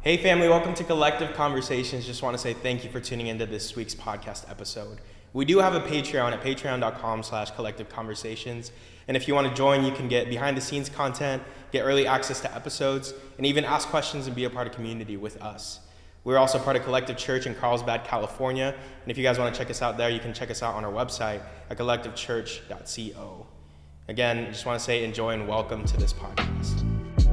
Hey family, welcome to Collective Conversations. Just want to say thank you for tuning into this week's podcast episode. We do have a Patreon at patreon.com/collective conversations. And if you want to join, you can get behind the scenes content, get early access to episodes, and even ask questions and be a part of community with us. We're also part of Collective Church in Carlsbad, California. And if you guys want to check us out there, you can check us out on our website at collectivechurch.co. Again, I just want to say enjoy and welcome to this podcast.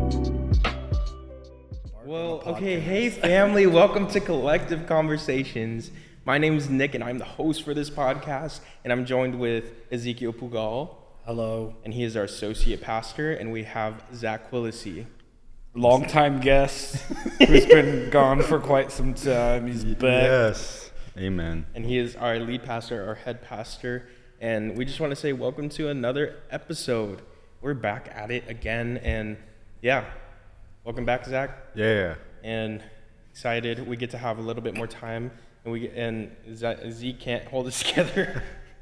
Well, okay, hey family, welcome to Collective Conversations. My name is Nick and I'm the host for this podcast, and I'm joined with Ezekiel Pugal. Hello. And he is our associate pastor, and we have Zach Quillisi. Longtime guest who's been gone for quite some time. He's back. Yes. Amen. And he is our lead pastor, our head pastor. And we just want to say welcome to another episode. We're back at it again, and yeah. Welcome back, Zach. Yeah. And excited we get to have a little bit more time, and Zeke can't hold us together.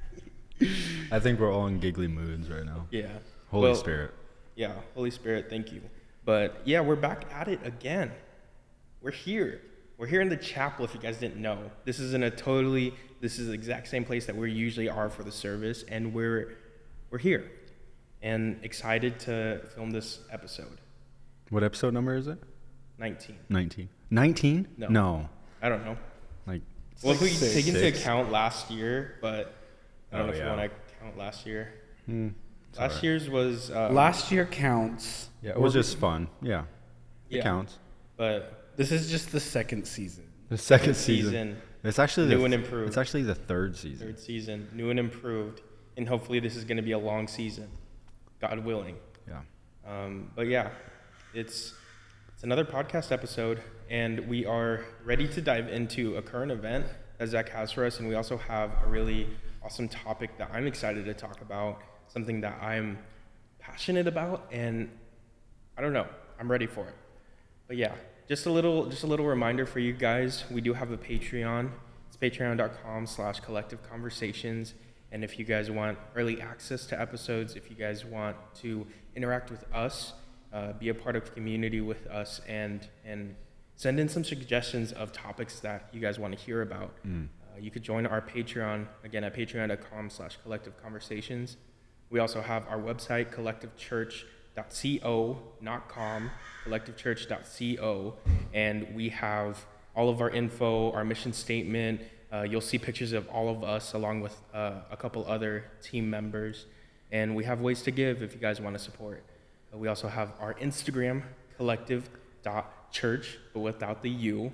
I think we're all in giggly moods right now. Yeah. Holy Spirit. Yeah, Holy Spirit, thank you. But yeah, we're back at it again. We're here. We're here in the chapel, if you guys didn't know. This is the exact same place that we usually are for the service, and we're here and excited to film this episode. What episode number is it? 19. 19. 19? No. I don't know. Like, well, if we take into six. account last year, but I don't know if you yeah. want to count last year. Last Last year's was... Last year counts. Yeah, it was just fun. Yeah. It counts. But This is just the second season. The second season. It's actually new and improved. It's actually the third season. Third season, new and improved. And hopefully this is going to be a long season, God willing. Yeah. But yeah, it's another podcast episode, and we are ready to dive into a current event that Zach has for us, and we also have a really awesome topic that I'm excited to talk about, something that I'm passionate about, and I don't know, I'm ready for it. But yeah, just a little reminder for you guys, we do have a Patreon. It's patreon.com/collective conversations. And if you guys want early access to episodes, if you guys want to interact with us, be a part of community with us, and send in some suggestions of topics that you guys want to hear about. You could join our Patreon, again, at patreon.com/collective conversations. We also have our website, collectivechurch.co, not com, collectivechurch.co, and we have all of our info, our mission statement. You'll see pictures of all of us along with a couple other team members, and we have ways to give if you guys want to support. We also have our Instagram, collective.church, but without the U.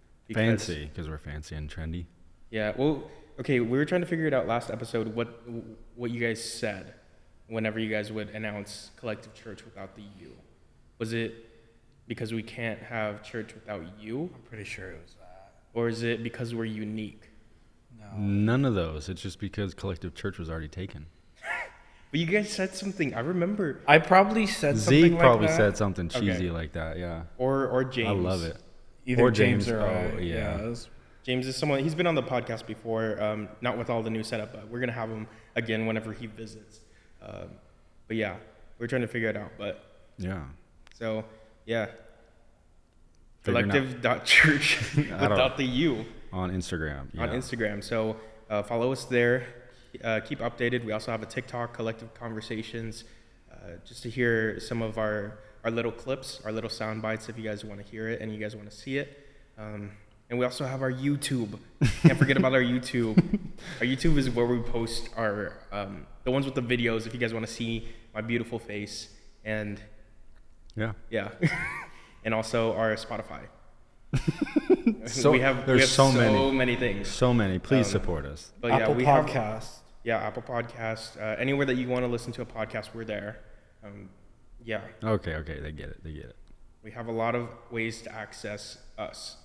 Fancy, because we're fancy and trendy. Yeah, well, okay, we were trying to figure it out last episode, what you guys said whenever you guys would announce Collective Church without the U. Was it because we can't have church without you? I'm pretty sure it was that. Or is it because we're unique? No. None of those. It's just because Collective Church was already taken. But you guys said something. I remember. I probably said something Zeke like probably that. said something cheesy Okay. like that, yeah. Or James. I love it. Either Or James or oh, I. yeah. it was- James is someone, he's been on the podcast before, not with all the new setup, but we're going to have him again whenever he visits. But yeah, we're trying to figure it out. But Yeah. so, yeah. Figuring out- Collective.church without the U On Instagram. Yeah. on Instagram. So follow us there. Keep updated. We also have a TikTok, Collective Conversations, just to hear some of our little clips, our little sound bites if you guys want to hear it and you guys want to see it. And we also have our YouTube. Can't forget about our YouTube. Our YouTube is where we post our the ones with the videos if you guys want to see my beautiful face. And Yeah. yeah. And also our Spotify. So, we have there's so so many things. So many. Please support us. But Apple yeah, we have Podcast. Apple Podcast. Anywhere that you want to listen to a podcast, we're there. Yeah, Okay. They get it. we have a lot of ways to access us.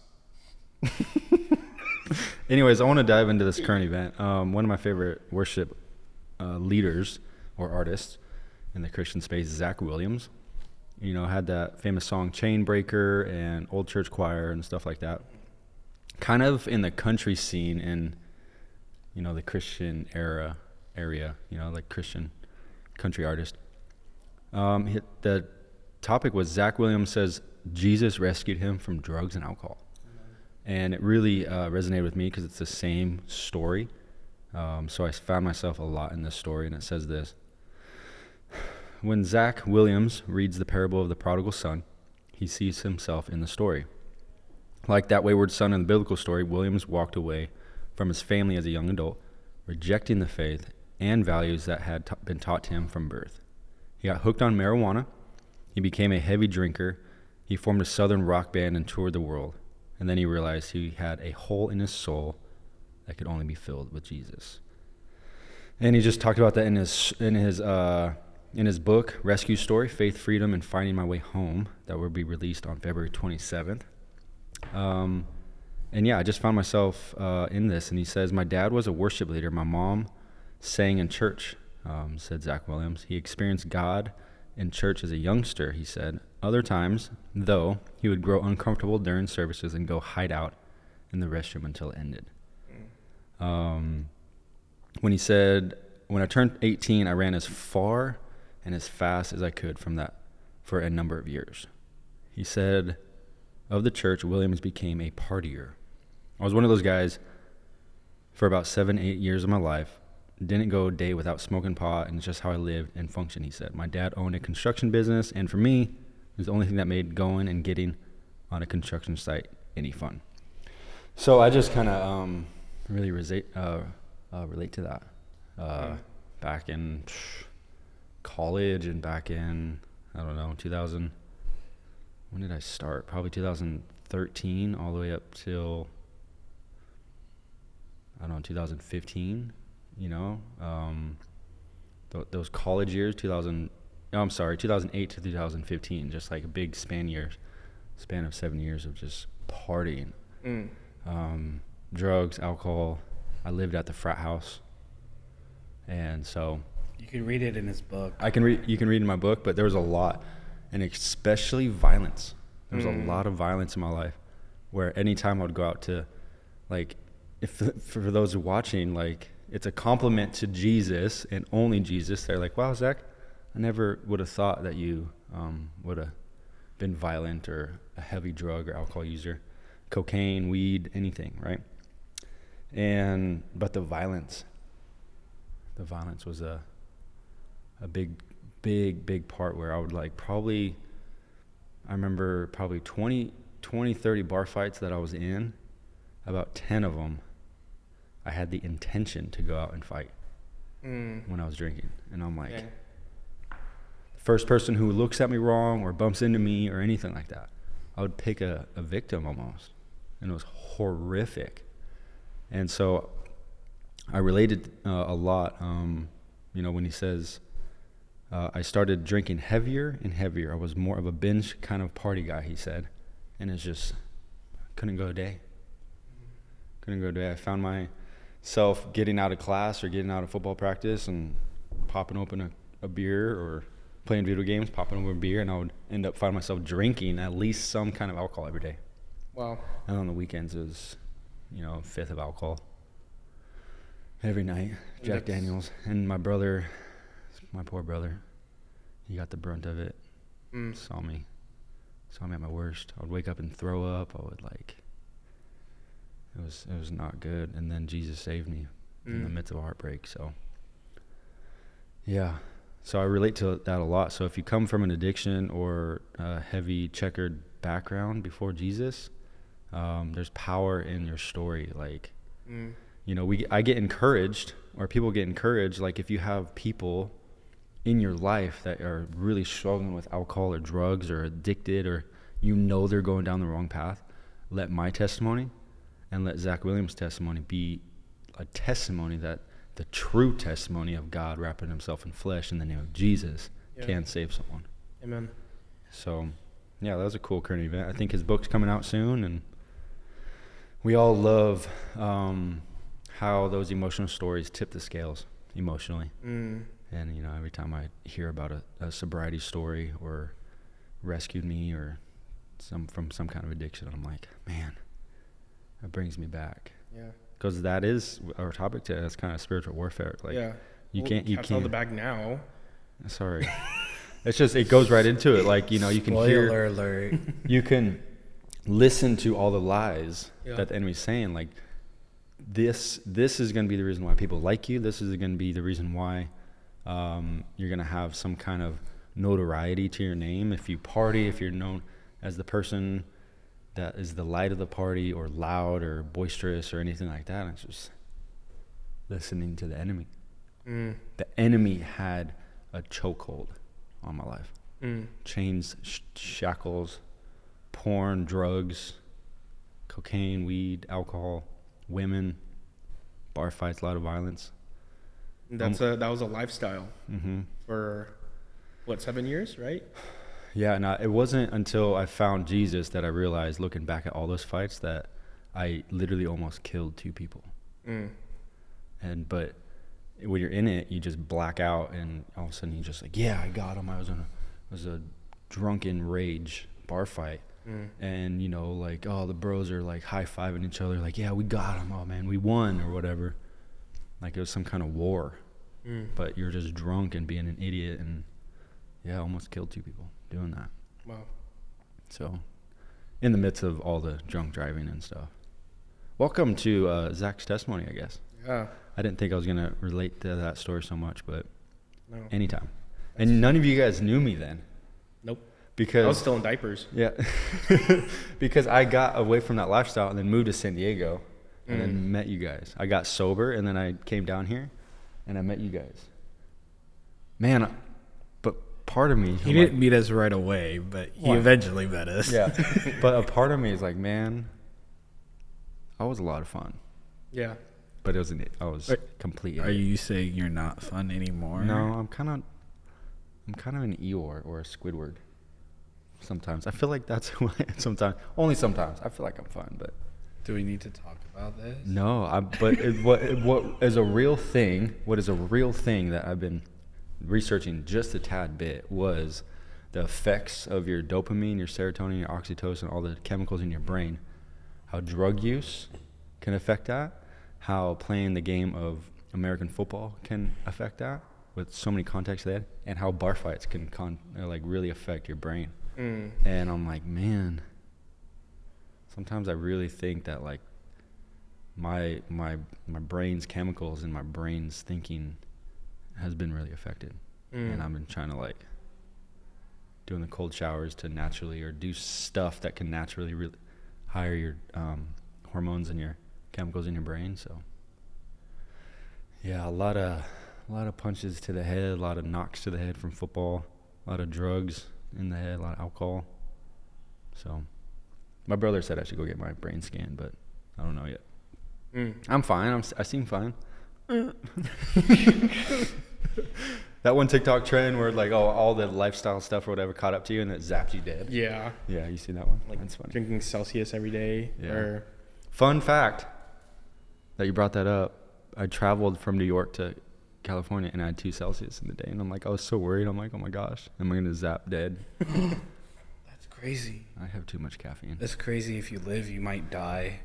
Anyways, I want to dive into this current event. One of my favorite worship leaders or artists in the Christian space, Zach Williams, had that famous song Chain Breaker and Old Church Choir and stuff like that. Kind of in the country scene in, the Christian area, like Christian country artist. The topic was Zach Williams says Jesus rescued him from drugs and alcohol. And it really resonated with me because it's the same story. So I found myself a lot in this story, and it says this. When Zach Williams reads the parable of the prodigal son, he sees himself in the story. Like that wayward son in the biblical story, Williams walked away from his family as a young adult, rejecting the faith and values that had been taught to him from birth. He got hooked on marijuana. He became a heavy drinker. He formed a southern rock band and toured the world. And then he realized he had a hole in his soul that could only be filled with Jesus. And he just talked about that in his book, Rescue Story, Faith, Freedom, and Finding My Way Home, that will be released on February 27th. And yeah, I just found myself in this. And he says, my dad was a worship leader. My mom sang in church, said Zach Williams. He experienced God in church as a youngster, he said. Other times, though, he would grow uncomfortable during services and go hide out in the restroom until it ended. When he said, when I turned 18, I ran as far and as fast as I could from that for a number of years. He said, of the church, Williams became a partier. I was one of those guys for about 7-8 years of my life. Didn't go a day without smoking pot, and it's just how I lived and functioned, he said. My dad owned a construction business, and for me, it was the only thing that made going and getting on a construction site any fun. So I just kind of really relate to that. Back in college and back in, 2000, when did I start? Probably 2013 all the way up till, 2015, those college years, 2008 to 2015, just like a big span of 7 years of just partying. Drugs, alcohol. I lived at the frat house. And so You can read it in his book. you can read in my book, but there was a lot, and especially violence. There was a lot of violence in my life, where anytime I would go out to, like, for those watching, like, it's a compliment to Jesus and only Jesus. They're like, wow, Zach, I never would have thought that you would have been violent or a heavy drug or alcohol user, cocaine, weed, anything, right? But the violence was a big part where I would I remember probably 20, 30 bar fights that I was in. About 10 of them, I had the intention to go out and fight when I was drinking. And I'm like, the first person who looks at me wrong or bumps into me or anything like that, I would pick a victim almost. And it was horrific. And so I related a lot, when he says, I started drinking heavier and heavier. I was more of a binge kind of party guy, he said. And it's just, couldn't go a day. I found myself getting out of class or getting out of football practice and popping open a beer, or playing video games, popping open a beer, and I would end up finding myself drinking at least some kind of alcohol every day. Wow. And on the weekends, it was, a fifth of alcohol every night. Jack Daniels. And my brother, my poor brother, he got the brunt of it. Saw me at my worst. I would wake up and throw up. It was not good. And then Jesus saved me in the midst of a heartbreak. So, yeah. So I relate to that a lot. So if you come from an addiction or a heavy checkered background before Jesus, there's power in your story. Like, I get encouraged, or people get encouraged. Like, if you have people in your life that are really struggling with alcohol or drugs or addicted, or they're going down the wrong path, let my testimony and let Zach Williams' testimony be a testimony that the true testimony of God wrapping himself in flesh in the name of Jesus can save someone. Amen. So, yeah, that was a cool current event. I think his book's coming out soon, and we all love how those emotional stories tip the scales emotionally. And, every time I hear about a sobriety story or rescued me or from some kind of addiction, I'm like, man, that brings me back. Yeah. Because that is our topic today. That's kind of spiritual warfare. Like, you can't the bag now. Sorry. It's just, it goes right into it. Like, you know, you can Spoiler alert. you can listen to all the lies Yeah. that the enemy's saying. Like, this is going to be the reason why people like you. This is going to be the reason why you're going to have some kind of notoriety to your name. If you party, if you're known as the person that is the light of the party, or loud or boisterous or anything like that, it's just listening to the enemy. The enemy had a chokehold on my life. Chains, shackles, porn, drugs, cocaine, weed, alcohol, women, bar fights, a lot of violence. That was a lifestyle for what, 7 years, right? Yeah, and it wasn't until I found Jesus that I realized, looking back at all those fights, that I literally almost killed 2 people. But when you're in it, you just black out, and all of a sudden you're just like, yeah, I got him. I was a drunken rage bar fight. And, you know, like, oh, the bros are like high-fiving each other, like, yeah, we got him. Oh, man, we won, or whatever. Like it was some kind of war. But you're just drunk and being an idiot, and yeah, almost killed 2 people doing that. Wow. So, in the midst of all the drunk driving and stuff. Welcome to Zach's testimony, I guess. Yeah. I didn't think I was going to relate to that story so much, but No. anytime. And none of you guys knew me then. Nope. Because I was still in diapers. Yeah. Because I got away from that lifestyle and then moved to San Diego and then met you guys. I got sober and then I came down here and I met you guys. Man, but part of me... He didn't meet us right away, but he eventually met us. Yeah. But a part of me is like, man, I was a lot of fun. Yeah. But I was completely... Are you saying you're not fun anymore? No, I'm kind of an Eeyore or a Squidward. Sometimes I feel like that's who I am. Only sometimes I feel like I'm fun, but Do we need to talk about this? no. What is a real thing? What is a real thing that I've been researching just a tad bit was the effects of your dopamine, your serotonin, your oxytocin, all the chemicals in your brain. How drug use can affect that. How playing the game of American football can affect that with so many contexts there, and how bar fights can really affect your brain. And I'm like, man, sometimes I really think that like my brain's chemicals and my brain's thinking has been really affected. And I've been trying to like doing the cold showers to naturally, or do stuff that can naturally really higher your hormones and your chemicals in your brain. So yeah, a lot of punches to the head, a lot of knocks to the head from football, a lot of drugs in the head, a lot of alcohol. So my brother said I should go get my brain scan, but I don't know yet. I'm fine. I seem fine. That one TikTok trend where like, oh, all the lifestyle stuff or whatever caught up to you and it zapped you dead. Yeah. Yeah, you see that one? Like that's funny. drinking Celsius every day. Yeah. Or Fun fact that you brought that up. I traveled from New York to California and I had 2 Celsius in the day, and I'm like, I was so worried. I'm like, oh my gosh, am I gonna zap dead? That's crazy. I have too much caffeine. That's crazy. If you live, you might die.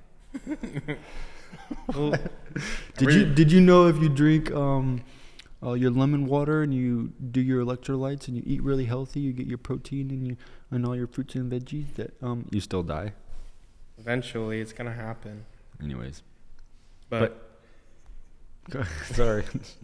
well, Did you know if you drink your lemon water and you do your electrolytes and you eat really healthy, you get your protein and all your fruits and veggies, that you still die? eventually it's gonna happen. Anyways, But sorry.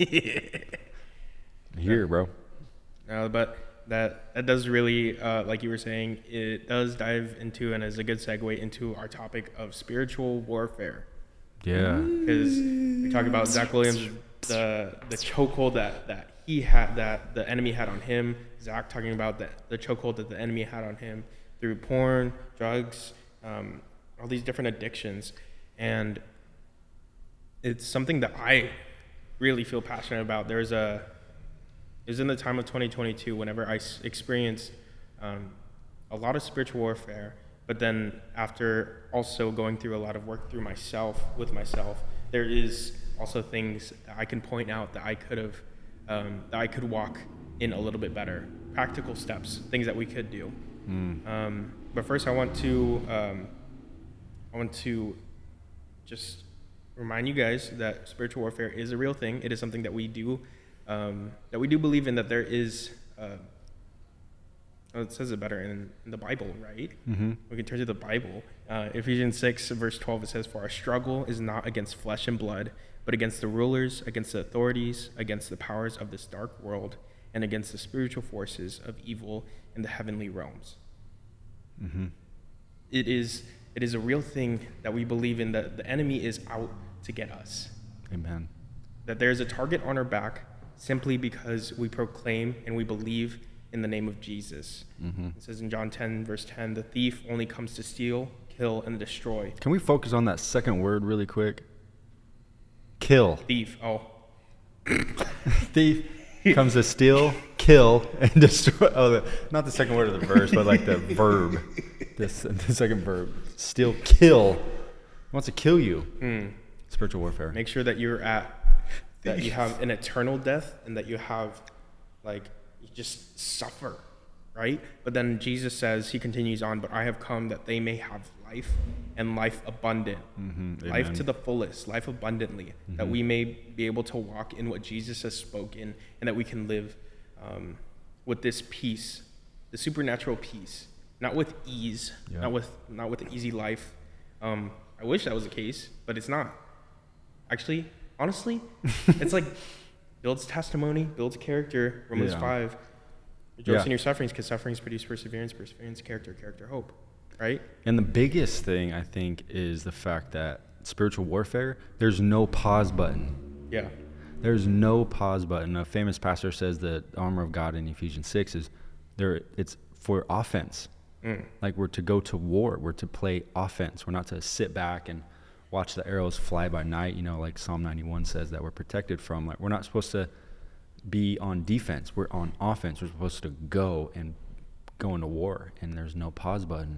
Here, bro. but that does really, like you were saying, it does dive into and is a good segue into our topic of spiritual warfare. Yeah. Because we talk about Zach Williams, the chokehold that he had, that the enemy had on him. Zach talking about the chokehold that the enemy had on him through porn, drugs, all these different addictions. And it's something that I really feel passionate about. It was in the time of 2022 whenever I experienced a lot of spiritual warfare, but then after also going through a lot of work with myself, there is also things that I can point out that I could walk in a little bit better. Practical steps, things that we could do. But first I want to just remind you guys that spiritual warfare is a real thing. It is something that we do believe in, that there is Oh, it says it better in the Bible, right? Mm-hmm. We can turn to the Bible. Ephesians 6, verse 12, it says, "For our struggle is not against flesh and blood, but against the rulers, against the authorities, against the powers of this dark world, and against the spiritual forces of evil in the heavenly realms." Mm-hmm. It is a real thing that we believe in, that the enemy is out to get us. Amen. That there is a target on our back simply because we proclaim and we believe in the name of Jesus. Mm-hmm. It says in John 10, verse 10, "The thief only comes to steal, kill, and destroy." Can we focus on that second word really quick? Kill. Thief, oh, Thief comes to steal, kill, and destroy. Oh, not the second word of the verse, but like the verb. The second verb. Steal, kill. He wants to kill you. Spiritual warfare. make sure that that you have an eternal death, and that you have, like, you just suffer, right? But then Jesus says, he continues on, "But I have come that they may have life, and life abundant." Mm-hmm. Life Amen. to the fullest, life abundantly, that we may be able to walk in what Jesus has spoken, and that we can live with this peace, the supernatural peace, not with ease, Yeah. not with an easy life. I wish that was the case, but it's not. Actually, honestly, it's like builds testimony, builds character. Romans Yeah. 5. Rejoice Yeah. in your sufferings, because sufferings produce perseverance, perseverance, character, hope. Right? And the biggest thing, I think, is the fact that spiritual warfare, there's no pause button. Yeah. There's no pause button. A famous pastor says that the armor of God in Ephesians 6 is there. It's for offense. Like, we're to go to war. We're to play offense. We're not to sit back and watch the arrows fly by night. You know, like Psalm 91 says that we're protected from. Like, we're not supposed to be on defense. We're on offense. We're supposed to go into war. And there's no pause button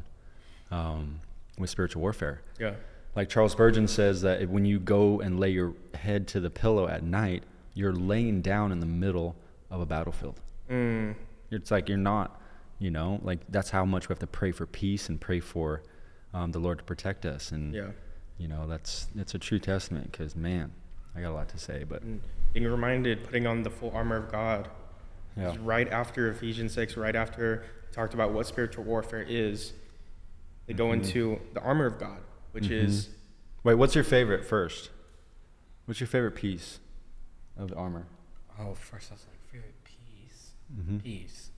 with spiritual warfare. Yeah. Like Charles Spurgeon says that when you go and lay your head to the pillow at night, you're laying down in the middle of a battlefield. It's like you're not, like that's how much we have to pray for peace and pray for the Lord to protect us. And, Yeah. it's a true testament, because, man, I got a lot to say. But And being reminded, putting on the full armor of God. yeah. Is right after Ephesians 6, right after we talked about what spiritual warfare is, they go into the armor of God, which is, Wait, what's your favorite first? What's your favorite piece of the armor? Oh, first I was like, favorite piece. Peace.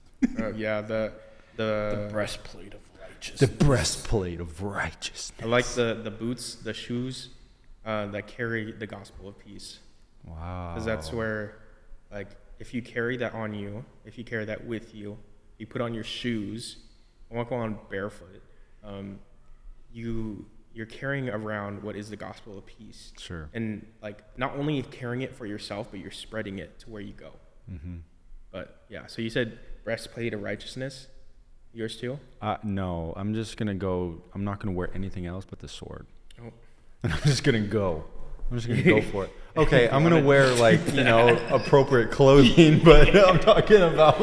the Breastplate of righteousness. The breastplate of righteousness. I like the boots, the shoes that carry the gospel of peace. Wow. Because that's where, like, if you carry that on you, if you carry that with you, you put on your shoes, I won't go on barefoot, you're carrying around what is the gospel of peace. Sure. And, like, not only carrying it for yourself, but you're spreading it to where you go. But yeah, so you said breastplate of righteousness. Yours too? No, I'm just going to go. I'm not going to wear anything else but the sword. Oh. And I'm just going to go. I'm just going to go for it. Okay, I'm going to wear, like, appropriate clothing, but I'm talking about,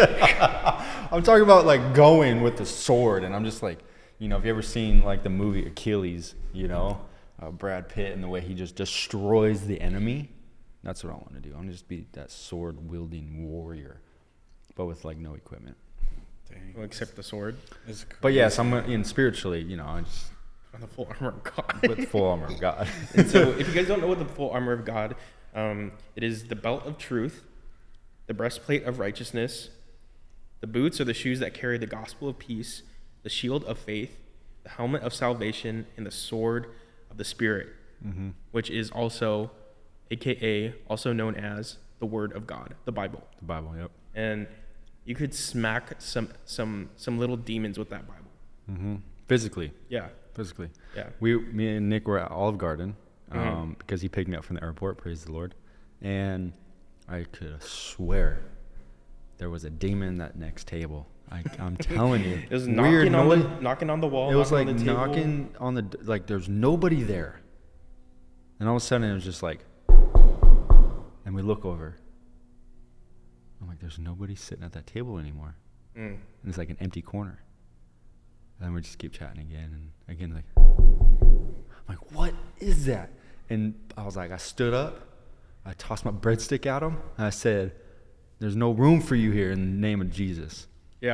like, going with the sword. And I'm just like, have you ever seen, like, the movie Achilles, Brad Pitt, and the way he just destroys the enemy? That's what I want to do. I want to just be that sword-wielding warrior, but with, like, no equipment. Dang. Well, except the sword. But yes, I'm spiritually, I just On the full armor of God. with the full armor of God. And so if you guys don't know what the full armor of God, it is the belt of truth, the breastplate of righteousness, the boots or the shoes that carry the gospel of peace, the shield of faith, the helmet of salvation, and the sword of the Spirit, which is also, AKA, also known as the Word of God, the Bible. The Bible, yep. And you could smack some little demons with that Bible. Physically. Yeah. Yeah. Me and Nick were at Olive Garden because he picked me up from the airport, praise the Lord. And I could swear there was a demon at that next table. I'm telling you. It was Weird noise. knocking on the wall. It was like knocking on the table. knocking on the, like, there's nobody there. And all of a sudden it was just like, and we look over. I'm like, there's nobody sitting at that table anymore. And it's like an empty corner. And then we just keep chatting again and again, like, I'm like, what is that? And I was like, I stood up, I tossed my breadstick at him, and I said, there's no room for you here in the name of Jesus. Yeah.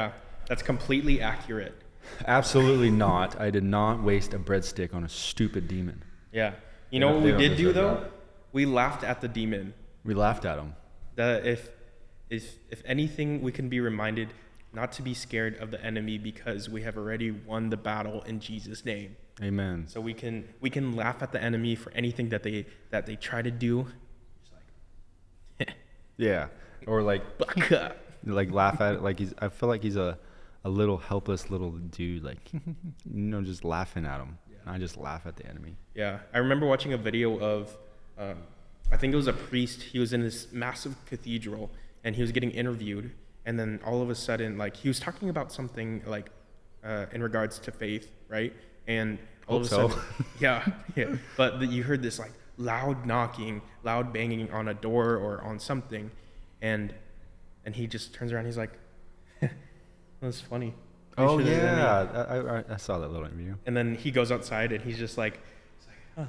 that's completely accurate. Absolutely not. I did not waste a breadstick on a stupid demon. Yeah. You They know don't- what we they don't did do deserve though? that. We laughed at the demon. We laughed at him. That if anything, we can be reminded not to be scared of the enemy because we have already won the battle in Jesus' name. Amen. So we can laugh at the enemy for anything that they try to do. Just like, Yeah. Or like buck up. laugh at it like I feel like he's a little helpless little dude, like just laughing at him. Yeah. I just laugh at the enemy. Yeah, I remember watching a video of, I think it was a priest. He was in this massive cathedral and he was getting interviewed. And then all of a sudden, like he was talking about something like in regards to faith, right? And all of a Hope sudden, so. yeah. But you heard this like loud knocking, loud banging on a door or on something, and he just turns around. He's like, "That's funny." Pretty Oh sure there's any-" yeah, I saw that little interview. And then he goes outside and he's just like, huh.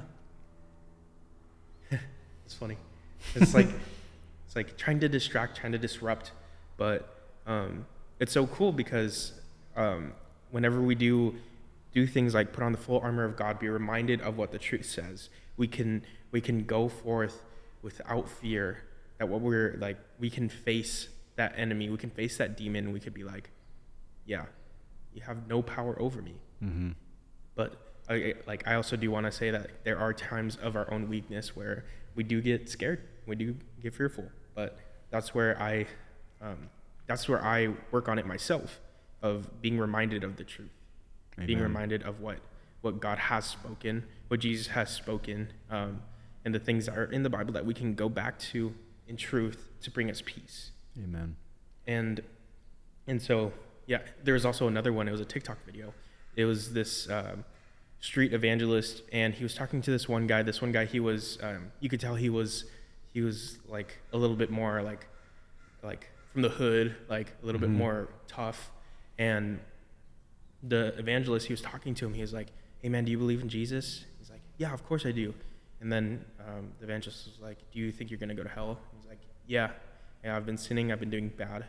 It's funny. It's like trying to distract, trying to disrupt, but it's so cool because whenever we do things like put on the full armor of God, be reminded of what the truth says, we can go forth without fear that what we're like, we can face that enemy, we can face that demon, we could be like, yeah, you have no power over me. Mm-hmm. But I also do want to say that there are times of our own weakness where we do get scared, we do get fearful. But that's where I work on it myself, of being reminded of the truth, Amen. being reminded of what God has spoken, what Jesus has spoken, and the things that are in the Bible that we can go back to in truth to bring us peace. Amen. And so, yeah, there was also another one. It was a TikTok video. It was this street evangelist, and he was talking to this one guy. This one guy, he was, you could tell he was like a little bit more like from the hood, like a little bit more tough. And the evangelist, he was talking to him. He was like, "Hey man, do you believe in Jesus?" He's like, "Yeah, of course I do." And then the evangelist was like, "Do you think you're gonna go to hell?" He's like, yeah, I've been sinning, I've been doing bad.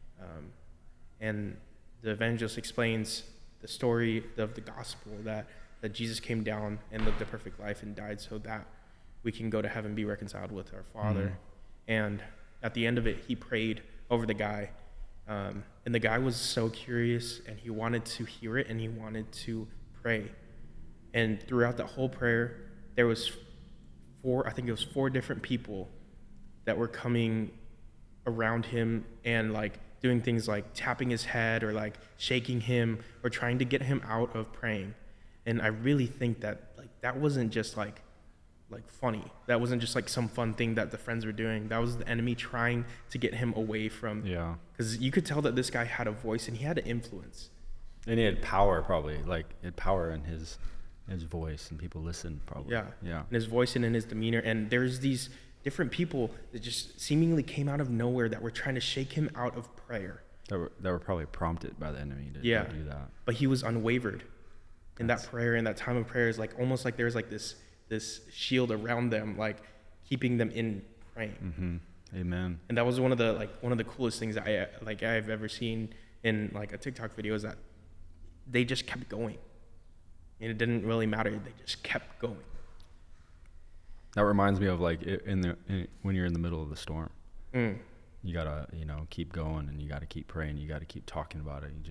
And the evangelist explains the story of the gospel, that Jesus came down and lived a perfect life and died so that we can go to heaven, be reconciled with our Father. And at the end of it, he prayed over the guy. And the guy was so curious, and he wanted to hear it, and he wanted to pray. And throughout that whole prayer, there was four different people that were coming around him and like doing things like tapping his head or like shaking him or trying to get him out of praying. And I really think that like that wasn't just like funny. That wasn't just like some fun thing that the friends were doing. That was the enemy trying to get him away from. Yeah. Because you could tell that this guy had a voice and he had an influence. And he had power, probably. Like, he had power in his voice, and people listened, probably. Yeah. Yeah. In his voice and in his demeanor. And there's these different people that just seemingly came out of nowhere that were trying to shake him out of prayer. That were probably prompted by the enemy to Yeah. do that. But he was unwavered in that prayer, in that time of prayer. Is like almost like there's like this shield around them, like keeping them in praying. Mm-hmm. Amen. And that was one of the coolest things I've ever seen in like a TikTok video, is that they just kept going. And it didn't really matter. They just kept going. That reminds me of like when you're in the middle of the storm. Mm. You gotta, keep going, and you gotta keep praying. You gotta keep talking about it.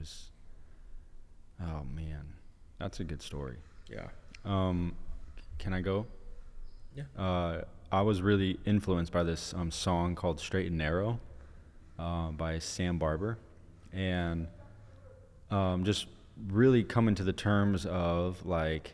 Oh man, that's a good story. Yeah. Can I go? Yeah. I was really influenced by this song called "Straight and Narrow" by Sam Barber, and just really coming to the terms of like,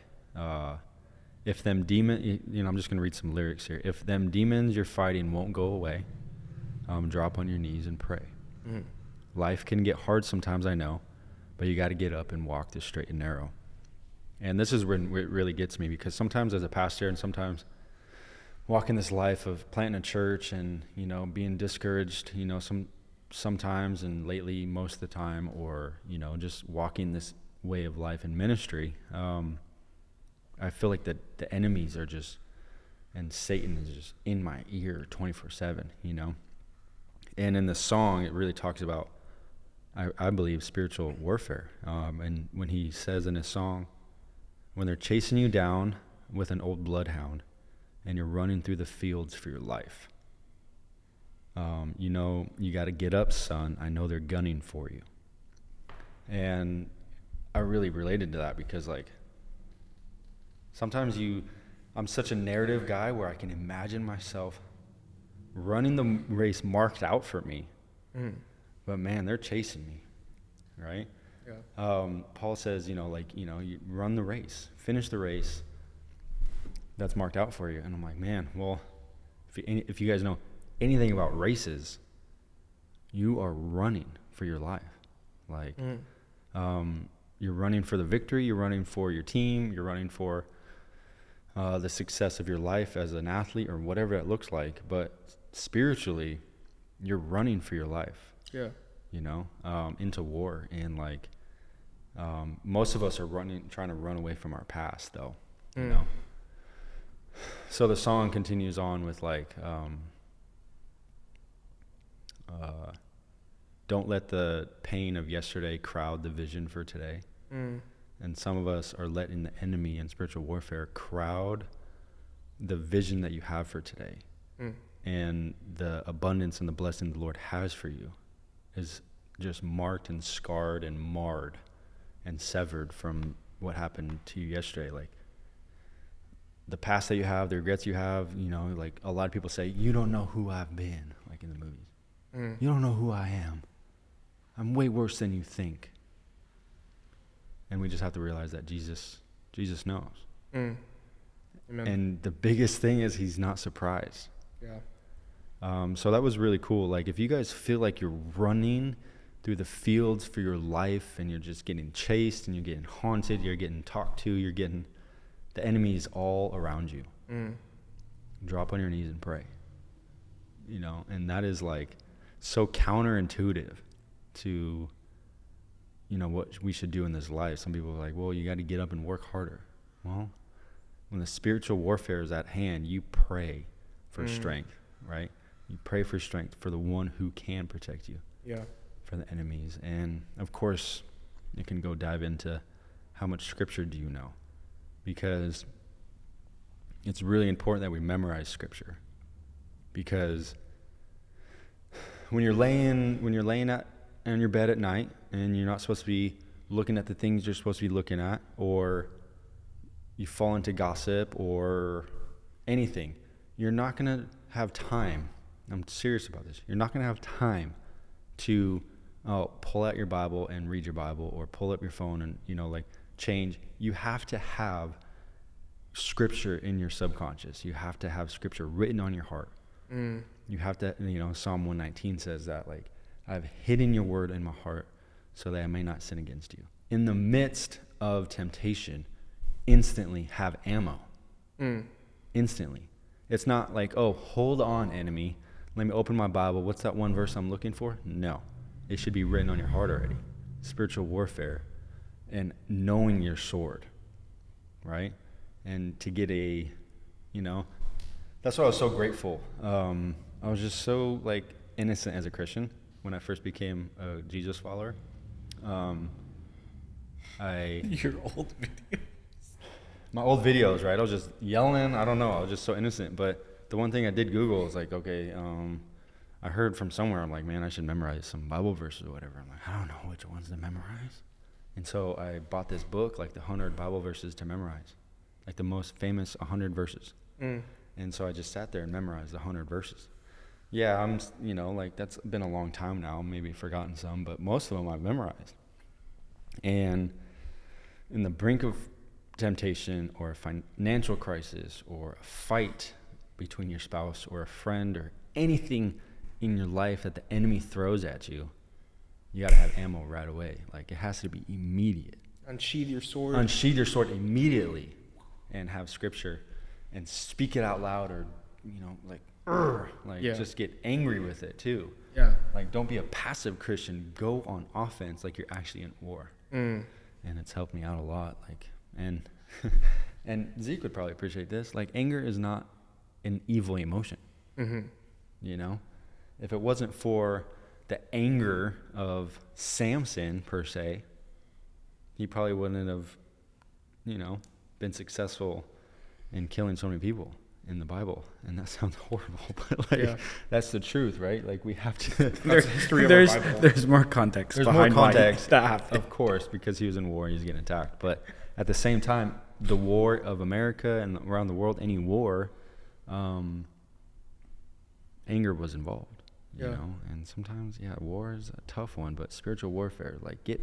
if them demon, I'm just gonna read some lyrics here. If them demons you're fighting won't go away, drop on your knees and pray. Mm. Life can get hard sometimes, I know, but you got to get up and walk the straight and narrow. And this is when it really gets me, because sometimes as a pastor, and sometimes walking this life of planting a church and being discouraged, sometimes, and lately most of the time, or just walking this way of life in ministry, I feel like the enemies are just, and Satan is just in my ear 24/7, And in the song, it really talks about I believe, spiritual warfare. And when he says in his song, when they're chasing you down with an old bloodhound and you're running through the fields for your life, you got to get up, son. I know they're gunning for you. And I really related to that because, like, sometimes I'm such a narrative guy where I can imagine myself running the race marked out for me. But man, they're chasing me, right? Yeah. Paul says, you run the race, finish the race that's marked out for you. And I'm like, man, well, if you guys know anything about races, you are running for your life. Like, you're running for the victory, you're running for your team, you're running for the success of your life as an athlete or whatever it looks like. But spiritually, you're running for your life. Yeah. Into war. And like, most of us are trying to run away from our past though, So the song continues on with like, don't let the pain of yesterday crowd the vision for today. And some of us are letting the enemy in spiritual warfare crowd the vision that you have for today. And the abundance and the blessing the Lord has for you is just marked and scarred and marred and severed from what happened to you yesterday. Like, the past that you have, the regrets you have, like a lot of people say, you don't know who I've been, like in the movies. You don't know who I am. I'm way worse than you think. And we just have to realize that Jesus knows. Amen. And the biggest thing is he's not surprised. Yeah. So that was really cool. Like, if you guys feel like you're running through the fields for your life and you're just getting chased and you're getting haunted, you're getting talked to, the enemy is all around you. Drop on your knees and pray. And that is like so counterintuitive to, what we should do in this life. Some people are like, well, you got to get up and work harder. Well, when the spiritual warfare is at hand, you pray for strength, right? You pray for strength for the one who can protect you. Yeah. For the enemies. And of course, you can go dive into how much scripture do you know? Because it's really important that we memorize scripture. Because when you're laying on your bed at night and you're not supposed to be looking at the things you're supposed to be looking at, or you fall into gossip or anything, you're not going to have time. I'm serious about this. You're not going to have time to pull out your Bible and read your Bible, or pull up your phone and, change. You have to have scripture in your subconscious. You have to have scripture written on your heart. You have to, Psalm 119 says that, like, I've hidden your word in my heart so that I may not sin against you. In the midst of temptation, instantly have ammo. Instantly. It's not like, oh, hold on, enemy. Let me open my Bible. What's that one verse I'm looking for? No. It should be written on your heart already. Spiritual warfare and knowing your sword, right? And to get that's why I was so grateful. I was just so, like, innocent as a Christian when I first became a Jesus follower. Your old videos. My old videos, right? I was just yelling. I don't know. I was just so innocent. But the one thing I did Google was like, okay, I heard from somewhere, I'm like, man, I should memorize some Bible verses or whatever. I'm like, I don't know which ones to memorize. And so I bought this book, like the 100 Bible verses to memorize, like the most famous 100 verses. And so I just sat there and memorized the 100 verses. Yeah, I'm, like, that's been a long time now, maybe forgotten some, but most of them I've memorized. And in the brink of temptation or a financial crisis or a fight between your spouse or a friend or anything in your life that the enemy throws at you, you got to have ammo right away. Like, it has to be immediate. Unsheathe your sword. Unsheathe your sword immediately and have scripture and speak it out loud, or, just get angry with it too. Yeah. Like, don't be a passive Christian. Go on offense like you're actually in war. And it's helped me out a lot. Like, and Zeke would probably appreciate this. Like, anger is not an evil emotion. If it wasn't for the anger of Samson per se, he probably wouldn't have, been successful in killing so many people in the Bible. And that sounds horrible, but that's the truth, right? Like we have to. That's the history of our Bible. There's more context. There's behind more context, why that happened. of course, because he was in war and he's getting attacked. But at the same time, the war of America and around the world, any war, anger was involved. You know, and sometimes, war is a tough one, but spiritual warfare,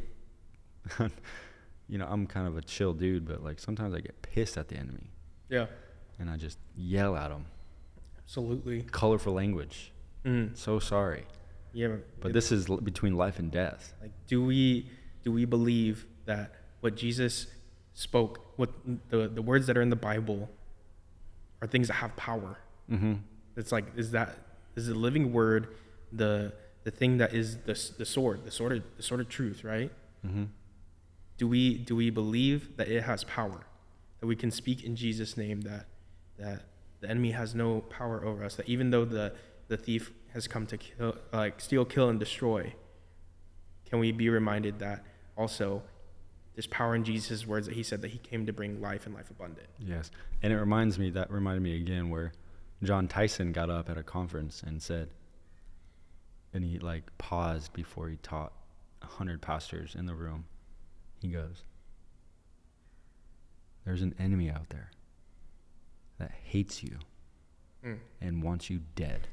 I'm kind of a chill dude, but like sometimes I get pissed at the enemy. Yeah. And I just yell at them. Absolutely. Colorful language. So sorry. Yeah. But this is between life and death. Like, do we believe that what Jesus spoke, what the words that are in the Bible, are things that have power? Mm-hmm. It's like, is the living word the thing that is the sword of truth, right? Mm-hmm. Do we believe that it has power, that we can speak in Jesus' name, that the enemy has no power over us, that even though the thief has come to kill, steal, kill, and destroy, can we be reminded that also there's power in Jesus' words, that he said that he came to bring life and life abundant? Yes. And it reminded me again where John Tyson got up at a conference and said, and he paused before he taught 100 pastors in the room. He goes, there's an enemy out there that hates you and wants you dead.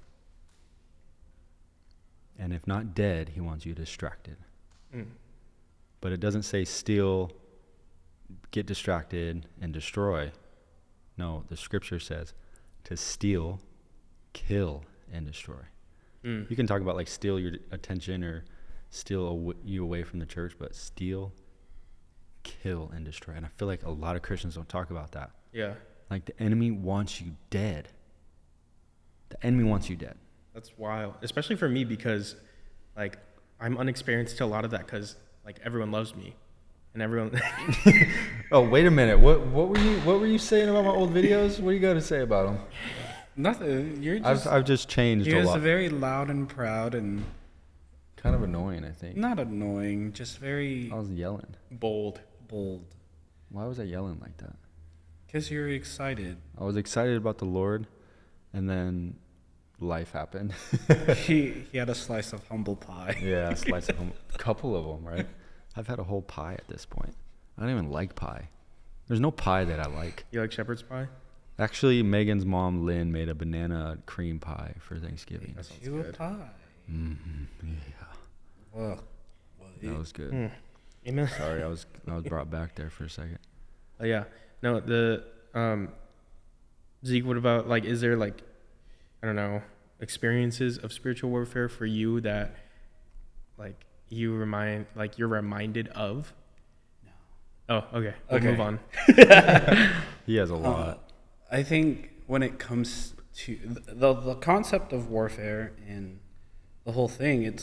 And if not dead, he wants you distracted. But it doesn't say steal, get distracted, and destroy. No, the scripture says to steal, kill, and destroy. You can talk about steal your attention or steal you away from the church, but steal, kill, and destroy. And I feel like a lot of Christians don't talk about that. Yeah. Like the enemy wants you dead. The enemy wants you dead. That's wild, especially for me, because I'm unexperienced to a lot of that, because everyone loves me and everyone. Oh, wait a minute. What were you saying about my old videos? What do you got to say about them? Nothing. I've just changed a lot. You're very loud and proud and kind of annoying, I think. Not annoying, just very. I was yelling. Bold. Why was I yelling like that? Because you're excited. I was excited about the Lord, and then life happened. He had a slice of humble pie. Yeah, a couple of them, right? I've had a whole pie at this point. I don't even like pie. There's no pie that I like. You like shepherd's pie? Actually, Megan's mom, Lynn, made a banana cream pie for Thanksgiving. That sounds You a good. pie. Mm-hmm. Yeah. Well, That was good. Amen. Sorry, I was brought back there for a second. Yeah. No, the Zeke, what about is there I don't know, experiences of spiritual warfare for you that you're reminded of? No. Oh, okay. We'll move on. He has a lot. I think when it comes to the concept of warfare and the whole thing, it's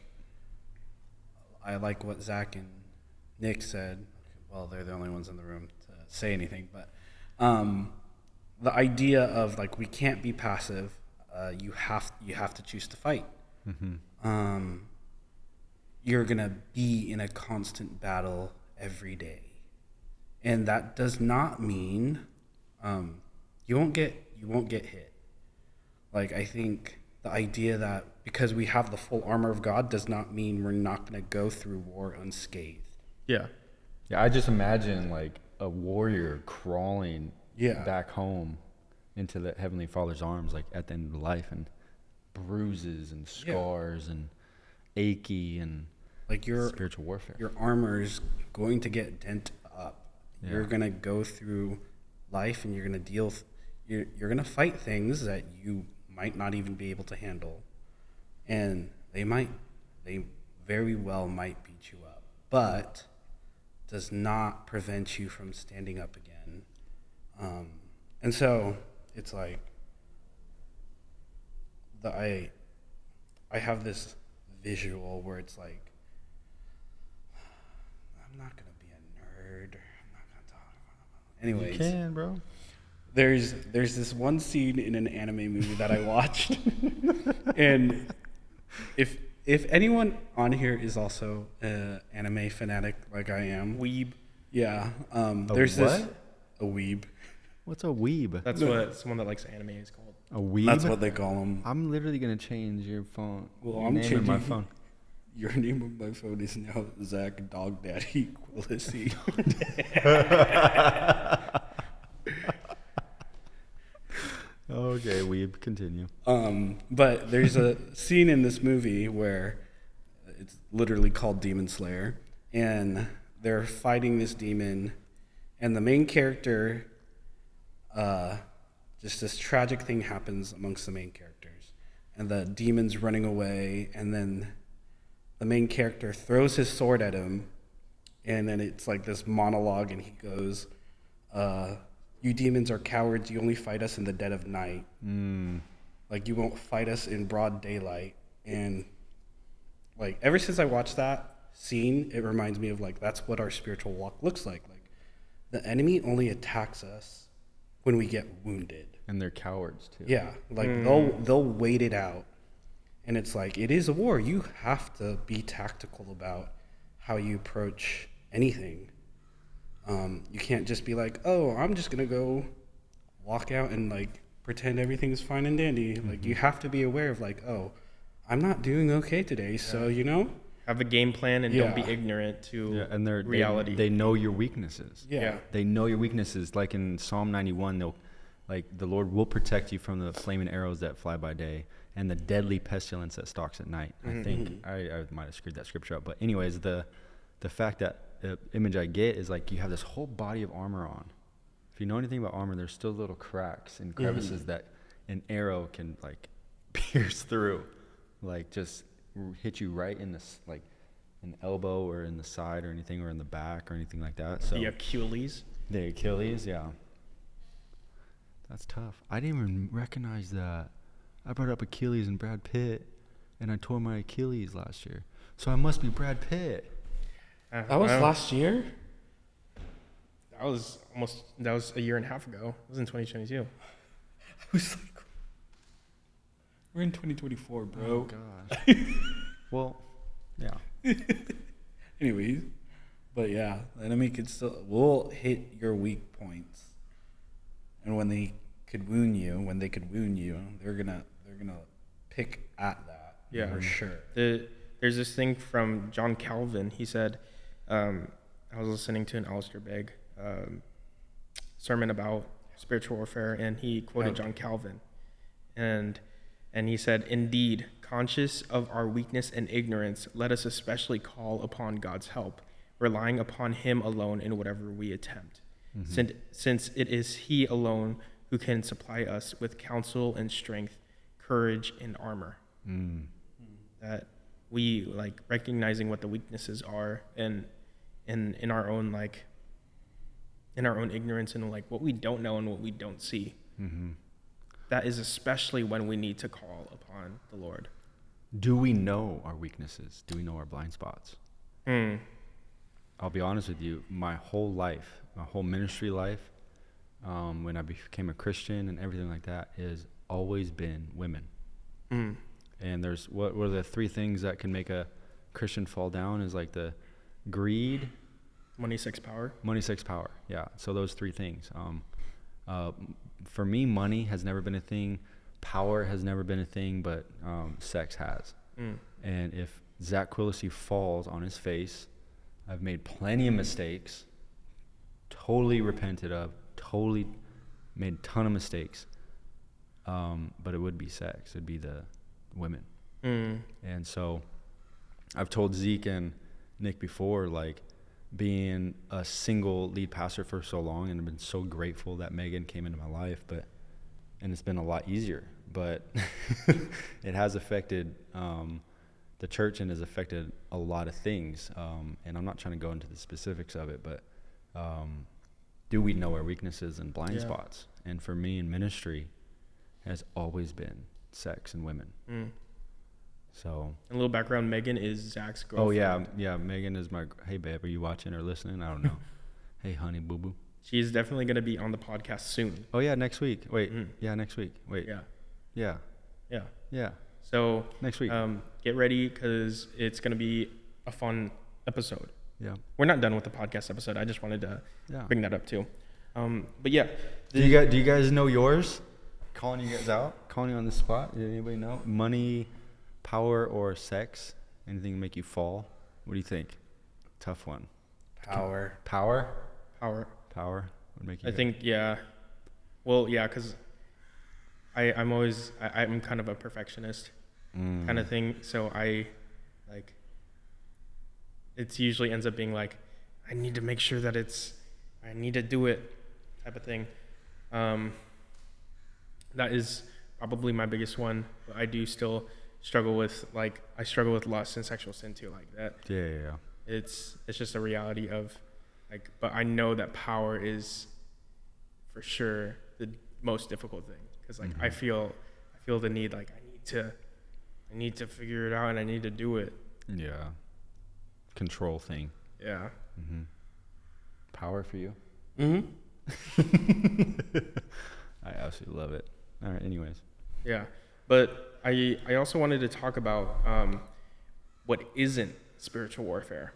I like what Zach and Nick said. Well, they're the only ones in the room to say anything, but the idea of we can't be passive. You have to choose to fight. Mm-hmm. You're gonna be in a constant battle every day, and that does not mean you won't get hit. I think the idea that because we have the full armor of God does not mean we're not gonna go through war unscathed. Yeah. Yeah, I just imagine a warrior crawling back home into the Heavenly Father's arms at the end of life, and bruises and scars and achy and your spiritual warfare. Your armor is going to get dent up. Yeah. You're going to go through life and you're going to you're going to fight things that you might not even be able to handle. And they very well might beat you up, but does not prevent you from standing up again. And so it's I have this visual where it's I'm not gonna be a nerd. I'm not gonna talk about it. Anyways, You can, bro. there's this one scene in an anime movie that I watched, and if if anyone on here is also an anime fanatic like I am, Weeb. yeah, there's this a weeb. What's a weeb? That's what someone that likes anime is called. A weeb? That's what they call them. I'm literally gonna change your phone. Well, your I'm name in changing my phone. Your name on my phone is now Zach Dog Daddy Quillisi. Okay, weeb. Continue. But there's a scene in this movie where it's literally called Demon Slayer, and they're fighting this demon, and the main character, just this tragic thing happens amongst the main characters, and the demon's running away, and then the main character throws his sword at him, and then it's like this monologue, and he goes, you demons are cowards. You only fight us in the dead of night. Like, you won't fight us in broad daylight. And, like, ever since I watched that scene, it reminds me of, like, that's what our spiritual walk looks like. Like, the enemy only attacks us when we get wounded. And they're cowards too. Yeah, like, they'll wait it out. And it's like, it is a war. You have to be tactical about how you approach anything. You can't just be like, oh, I'm just going to go walk out and, like, pretend everything's fine and dandy. Like, you have to be aware of, like, oh, I'm not doing okay today, so, you know? Have a game plan and don't be ignorant to and reality. They know your weaknesses. Yeah. They know your weaknesses. Like in Psalm 91, the Lord will protect you from the flaming arrows that fly by day and the deadly pestilence that stalks at night. I think I might have screwed that scripture up, but anyways, the fact that the image I get is like you have this whole body of armor on. If you know anything about armor, there's still little cracks and crevices that an arrow can like pierce through, like just hit you right in this, like an elbow or in the side or anything, or in the back or anything like that. So the Achilles. The Achilles, yeah. That's tough. I didn't even recognize that. I brought up Achilles and Brad Pitt, and I tore my Achilles last year. So I must be Brad Pitt. That was last year? That was a year and a half ago. It was in 2022. I was like, we're in 2024, bro. Oh, gosh. Well, yeah. Anyways, but yeah, the enemy will hit your weak points. And when they could wound you, they're gonna pick at that. For sure. There's this thing from John Calvin. He said, I was listening to an Alistair Begg sermon about spiritual warfare, and he quoted John Calvin, and he said, "Indeed, conscious of our weakness and ignorance, let us especially call upon God's help, relying upon Him alone in whatever we attempt, since it is He alone who can supply us with counsel and strength, courage and armor." That we like recognizing what the weaknesses are, and in our own ignorance and like what we don't know and what we don't see. That is especially when we need to call upon the Lord. Do we know our weaknesses? Do we know our blind spots? I'll be honest with you. My whole life, my whole ministry life, when I became a Christian and everything like that, has always been women. And there's what are the three things that can make a Christian fall down? Is like the greed, money, sex, power. Money, sex, power. Yeah. So those three things. For me, money has never been a thing. Power has never been a thing, but sex has. And if Zach Quillisi falls on his face, I've made plenty of mistakes, totally repented of, totally made a ton of mistakes. But it would be sex. It'd be the women. And so I've told Zeke and Nick before, like, being a single lead pastor for so long, and I've been so grateful that Megan came into my life, and it's been a lot easier, but it has affected the church and has affected a lot of things. And I'm not trying to go into the specifics of it, but do we know our weaknesses and blind spots? And for me in ministry has always been sex and women. So, a little background, Megan is Zach's girlfriend. Oh yeah, Megan is my, hey babe, are you watching or listening? I don't know. Hey honey, boo boo. She's definitely going to be on the podcast soon. Oh yeah, next week. Wait, yeah, next week. Wait. Yeah. So Next week. Get ready because it's going to be a fun episode. Yeah. We're not done with the podcast episode. I just wanted to Yeah. bring that up too. But yeah, Do you guys know yours? Calling you guys out? Calling you on the spot? Did anybody know? Money, power, or sex? Anything make you fall? What do you think? Tough one. Power. Power? power. Power would make you. I think, yeah. Well, yeah, because I'm kind of a perfectionist kind of thing. So it usually ends up being like, I need to make sure that I need to do it type of thing. That is probably my biggest one. But I do still struggle with lust and sexual sin too, like that. Yeah. It's just a reality of like, but I know that power is for sure the most difficult thing. Cause like, I feel the need, like I need to figure it out and I need to do it. Yeah. Control thing. Yeah. Power for you? Mm-hmm. I absolutely love it. All right. Anyways. Yeah. But I also wanted to talk about what isn't spiritual warfare.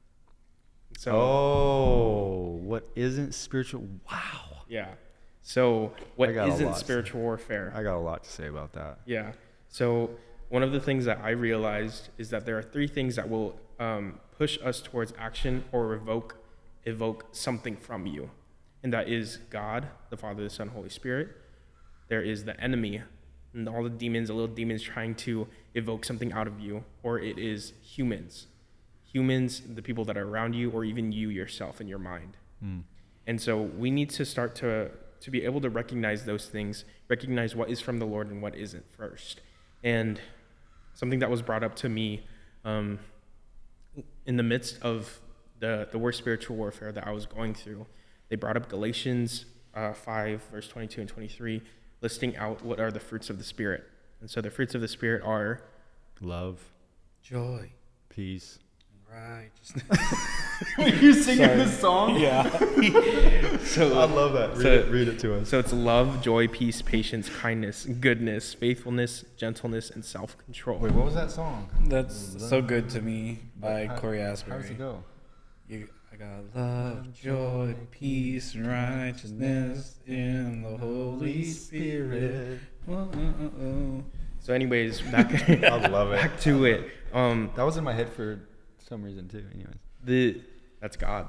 So what isn't spiritual? Wow. yeah. So what I got a isn't lot. spiritual warfare? I got a lot to say about that. Yeah. So one of the things that I realized is that there are 3 things that will push us towards action or evoke something from you. And that is God, the Father, the Son, Holy Spirit. There is the enemy and all the demons, the little demons trying to evoke something out of you. Or it is humans. Humans, the people that are around you, or even you yourself in your mind. And so we need to start to be able to recognize those things, recognize what is from the Lord and what isn't first. And something that was brought up to me in the midst of the worst spiritual warfare that I was going through, they brought up Galatians 5, verse 22 and 23, listing out what are the fruits of the Spirit. And so the fruits of the Spirit are Love, Joy. peace. Righteousness. You singing this song? Yeah. so I love that. Read it to us. So it's love, joy, peace, patience, kindness, goodness, faithfulness, gentleness, and self-control. Wait, what was that song? That's So Good to Me by Corey How Asbury. does it go? I got love, joy, peace, and righteousness in the Holy Spirit. So anyways, back I love it. back to it. That was in my head for some reason too. Anyways. That's God.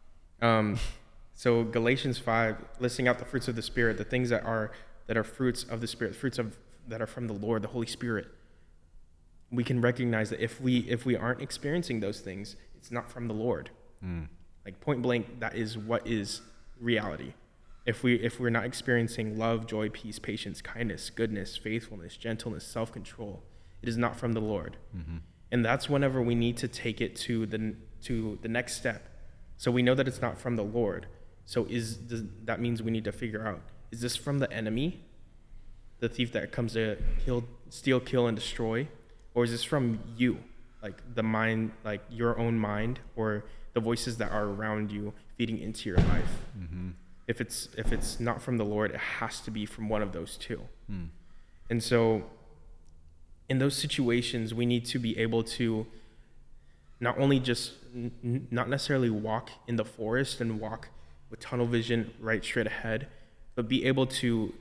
So Galatians 5, listing out the fruits of the Spirit, the things that are fruits of the Spirit, that are from the Lord, the Holy Spirit. We can recognize that if we aren't experiencing those things, it's not from the Lord. Like point blank, that is what is reality. If we're not experiencing love, joy, peace, patience, kindness, goodness, faithfulness, gentleness, self-control, it is not from the Lord. And that's whenever we need to take it to the next step. So we know that it's not from the Lord. So that means we need to figure out, is this from the enemy, the thief that comes to steal, kill, and destroy? Or is this from you, like the mind, like your own mind, or the voices that are around you feeding into your life? If it's not from the Lord, it has to be from one of those two. And so in those situations, we need to be able to not only just not necessarily walk in the forest and walk with tunnel vision right straight ahead, but be able to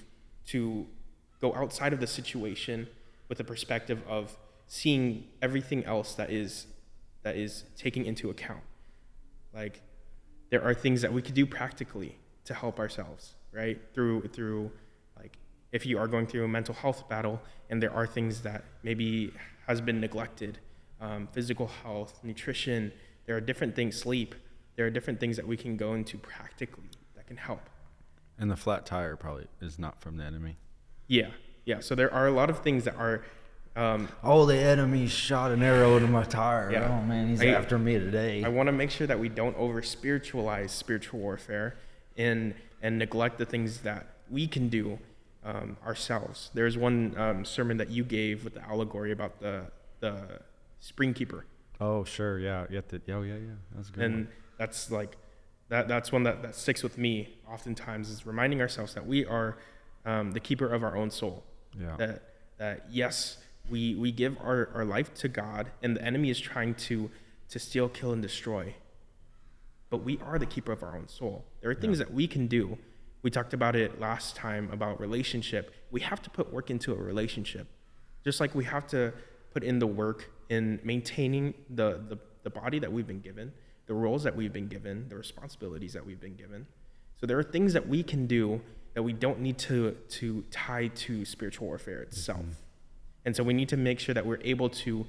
go outside of the situation with the perspective of seeing everything else that is taking into account. Like, there are things that we could do practically to help ourselves, right? Through like, if you are going through a mental health battle and there are things that maybe has been neglected, physical health, nutrition, there are different things, sleep, there are different things that we can go into practically that can help. And the flat tire probably is not from the enemy. Yeah. So there are a lot of things that are, The enemy shot an arrow into my tire. Yeah. Oh man, he's I- after me today. I want to make sure that we don't over spiritualize spiritual warfare and neglect the things that we can do ourselves. There's one sermon that you gave with the allegory about the spring keeper. Oh sure, yeah. You have to. Oh yeah. That's a good. And one. that's like that's one that sticks with me oftentimes, is reminding ourselves that we are the keeper of our own soul. Yeah. That yes, we give our life to God, and the enemy is trying to steal, kill, and destroy. But we are the keeper of our own soul. There are things that we can do. We talked about it last time about relationship. We have to put work into a relationship, just like we have to put in the work in maintaining the body that we've been given, the roles that we've been given, the responsibilities that we've been given. So there are things that we can do that we don't need to tie to spiritual warfare itself. Mm-hmm. And so we need to make sure that we're able to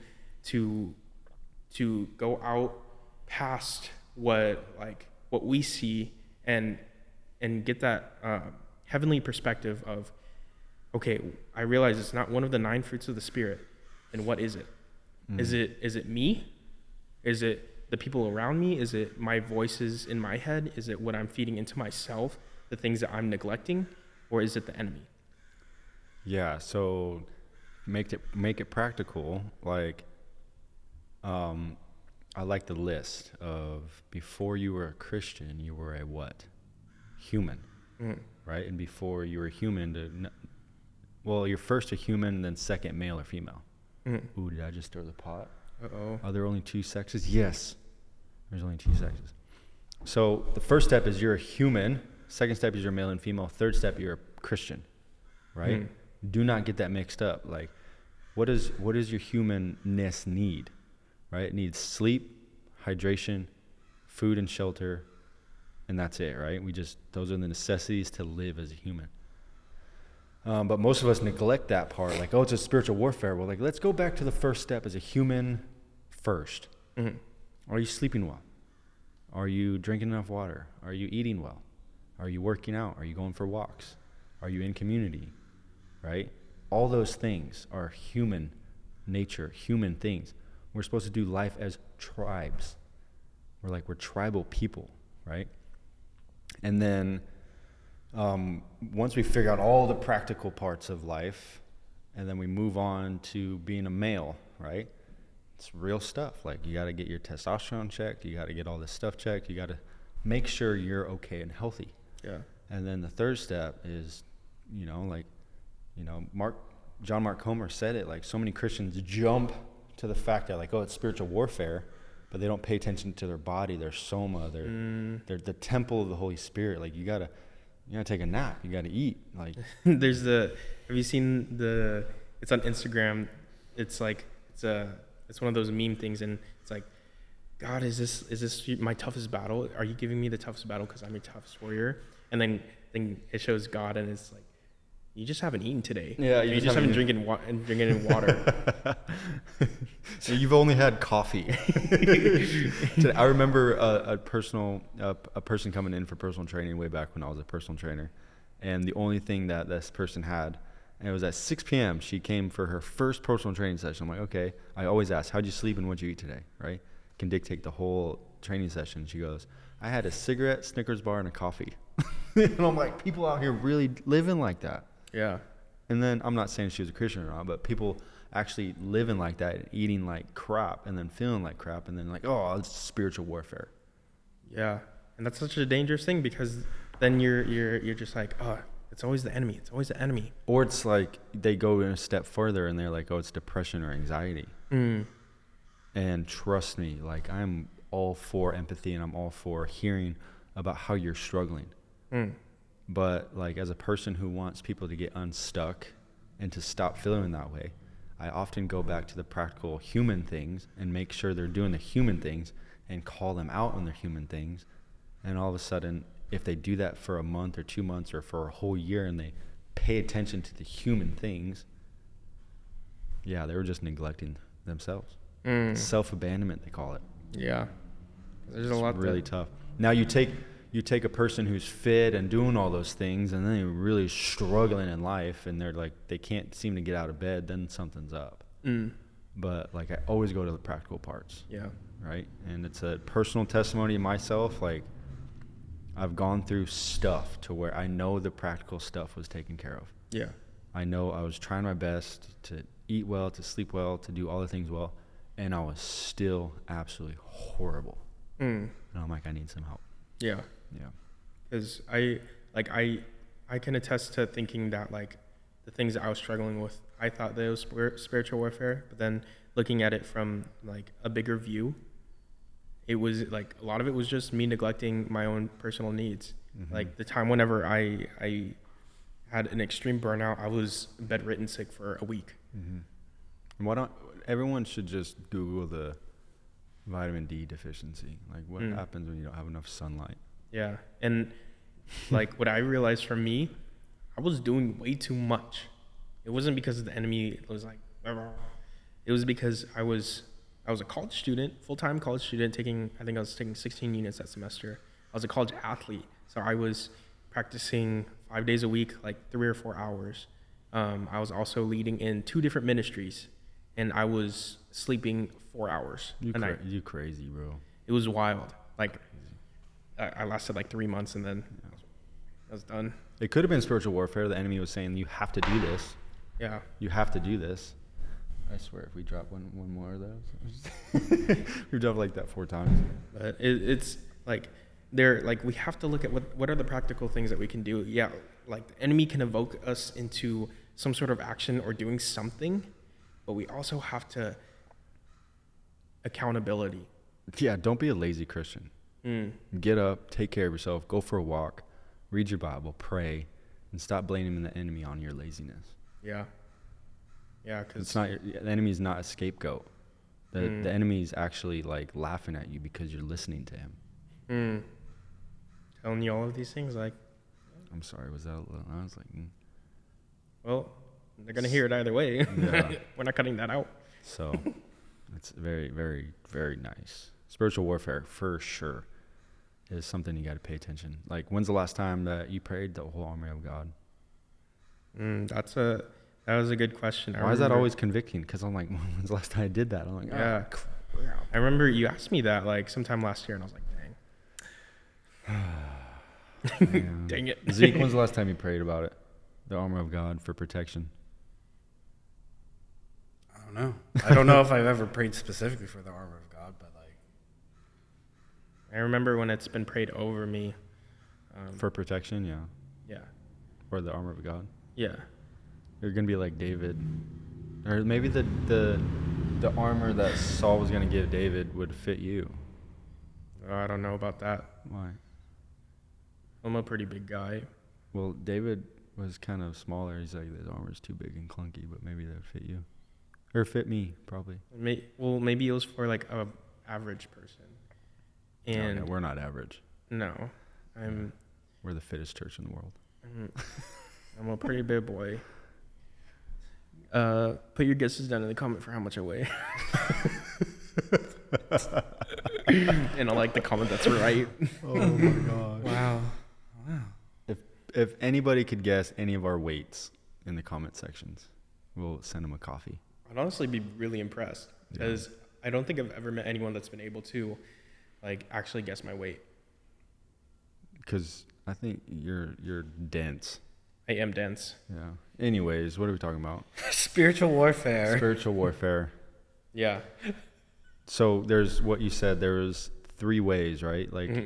go out past what we see and get that heavenly perspective of, okay, I realize it's not one of the 9 fruits of the Spirit. And what is it? Mm. Is it me? Is it the people around me? Is it my voices in my head? Is it what I'm feeding into myself, the things that I'm neglecting? Or is it the enemy? Yeah, so make it practical. Like, I like the list of before you were a Christian, you were a what? Human, right? And before you were human, you're first a human, then second male or female. Ooh, did I just stir the pot? Uh-oh. Are there only 2 sexes? Yes, there's only 2 sexes. So the first step is you're a human. Second step is you're male and female. Third step, you're a Christian, right? Do not get that mixed up. Like, what does your humanness need, right? It needs sleep, hydration, food and shelter, and that's it, right? Those are the necessities to live as a human. But most of us neglect that part. Like, it's a spiritual warfare. Well, let's go back to the first step as a human first. Mm-hmm. Are you sleeping well? Are you drinking enough water? Are you eating well? Are you working out? Are you going for walks? Are you in community, right? All those things are human nature, human things. We're supposed to do life as tribes. We're tribal people, right? And then once we figure out all the practical parts of life, and then we move on to being a male, right? It's real stuff. Like, you got to get your testosterone checked. You got to get all this stuff checked. You got to make sure you're okay and healthy. Yeah. And then the third step is, John Mark Comer said it. Like, so many Christians jump to the fact that it's spiritual warfare, but they don't pay attention to their body, their soma, they're the temple of the Holy Spirit. Like, you gotta take a nap. You gotta eat. Like, have you seen it's on Instagram. It's one of those meme things, and it's like, God, is this my toughest battle? Are you giving me the toughest battle because I'm your toughest warrior? And then it shows God, and it's like, you just haven't eaten today. Yeah, you just haven't drinking water. So you've only had coffee. I remember a person coming in for personal training way back when I was a personal trainer, and the only thing that this person had, and it was at 6 p.m. She came for her first personal training session. I'm like, okay. I always ask, how'd you sleep and what'd you eat today, right? Can dictate the whole training session. She goes, I had a cigarette, Snickers bar, and a coffee. And I'm like, people out here really living like that. Yeah. And then, I'm not saying she was a Christian or not, but people actually living like that, and eating like crap, and then feeling like crap, and then it's spiritual warfare. Yeah. And that's such a dangerous thing, because then you're just like, it's always the enemy. It's always the enemy. Or it's like they go a step further and they're like, it's depression or anxiety. And trust me, I'm all for empathy, and I'm all for hearing about how you're struggling. But as a person who wants people to get unstuck and to stop feeling that way, I often go back to the practical human things and make sure they're doing the human things and call them out on their human things. And all of a sudden, if they do that for a month or 2 months or for a whole year, and they pay attention to the human things, they were just neglecting themselves. Self-abandonment, they call it. Yeah. There's a lot really tough. Now you take a person who's fit and doing all those things, and then they're really struggling in life, and they can't seem to get out of bed, then something's up. But I always go to the practical parts. Yeah. Right? And it's a personal testimony of myself. I've gone through stuff to where I know the practical stuff was taken care of. Yeah. I know I was trying my best to eat well, to sleep well, to do all the things well, and I was still absolutely horrible. And I'm like, I need some help. Yeah. Yeah. Because I can attest to thinking that the things that I was struggling with, I thought that it was spiritual warfare. But then looking at it from like a bigger view, it was like a lot of it was just me neglecting my own personal needs. Like the time whenever I had an extreme burnout, I was bedridden sick for a week. And why don't everyone should just Google the vitamin D deficiency? Like what happens when you don't have enough sunlight? Yeah. And like what I realized for me, I was doing way too much. It wasn't because the enemy was like, it was because I was a college student, full-time college student, I think I was taking 16 units that semester. I was a college athlete. So I was practicing 5 days a week, like 3 or 4 hours. I was also leading in 2 different ministries, and I was sleeping 4 hours a night. You crazy, bro. It was wild. Like, I lasted like 3 months, and then I was done. It could have been spiritual warfare. The enemy was saying, you have to do this. Yeah. You have to do this. I swear, if we drop one more of those, we've done like that 4 times. But it's like, we have to look at what are the practical things that we can do. Yeah, like the enemy can evoke us into some sort of action or doing something, but we also have to accountability. Yeah, don't be a lazy Christian. Get up, take care of yourself, go for a walk, read your Bible, pray, and stop blaming the enemy on your laziness. Yeah. Yeah, because the enemy's not a scapegoat. The enemy's actually like laughing at you because you're listening to him. Telling you all of these things, like, I'm sorry, was that a little? I was like, well, they're gonna hear it either way. Yeah. We're not cutting that out. So it's very, very, very nice. Spiritual warfare, for sure, is something you got to pay attention. Like, when's the last time that you prayed the whole armor of God? That was a good question. Why is that always convicting? Because I'm like, when's the last time I did that? I'm like, yeah. I remember you asked me that like sometime last year, and I was like, dang. Dang it. Zeke, when's the last time you prayed about it? The armor of God for protection? I don't know. I don't know if I've ever prayed specifically for the armor of God, but like, I remember when it's been prayed over me. For protection, yeah. Yeah. Or the armor of God. Yeah. You're gonna be like David, or maybe the armor that Saul was gonna give David would fit you. Oh, I don't know about that. Why? I'm a pretty big guy. Well, David was kind of smaller. He's like, this armor's too big and clunky, but maybe that would fit you. Or fit me, probably. Maybe it was for like a average person. And no, we're not average. No. We're the fittest church in the world. I'm a pretty big boy. Put your guesses down in the comment for how much I weigh. And I like the comment that's right. Oh my gosh. wow. If anybody could guess any of our weights in the comment sections, we'll send them a coffee. I'd honestly be really impressed because I don't think I've ever met anyone that's been able to like actually guess my weight. Because I think you're dense. I am dense. Yeah. Anyways, what are we talking about? Spiritual warfare. Spiritual warfare. Yeah. So there's what you said. There was 3 ways, right? Like,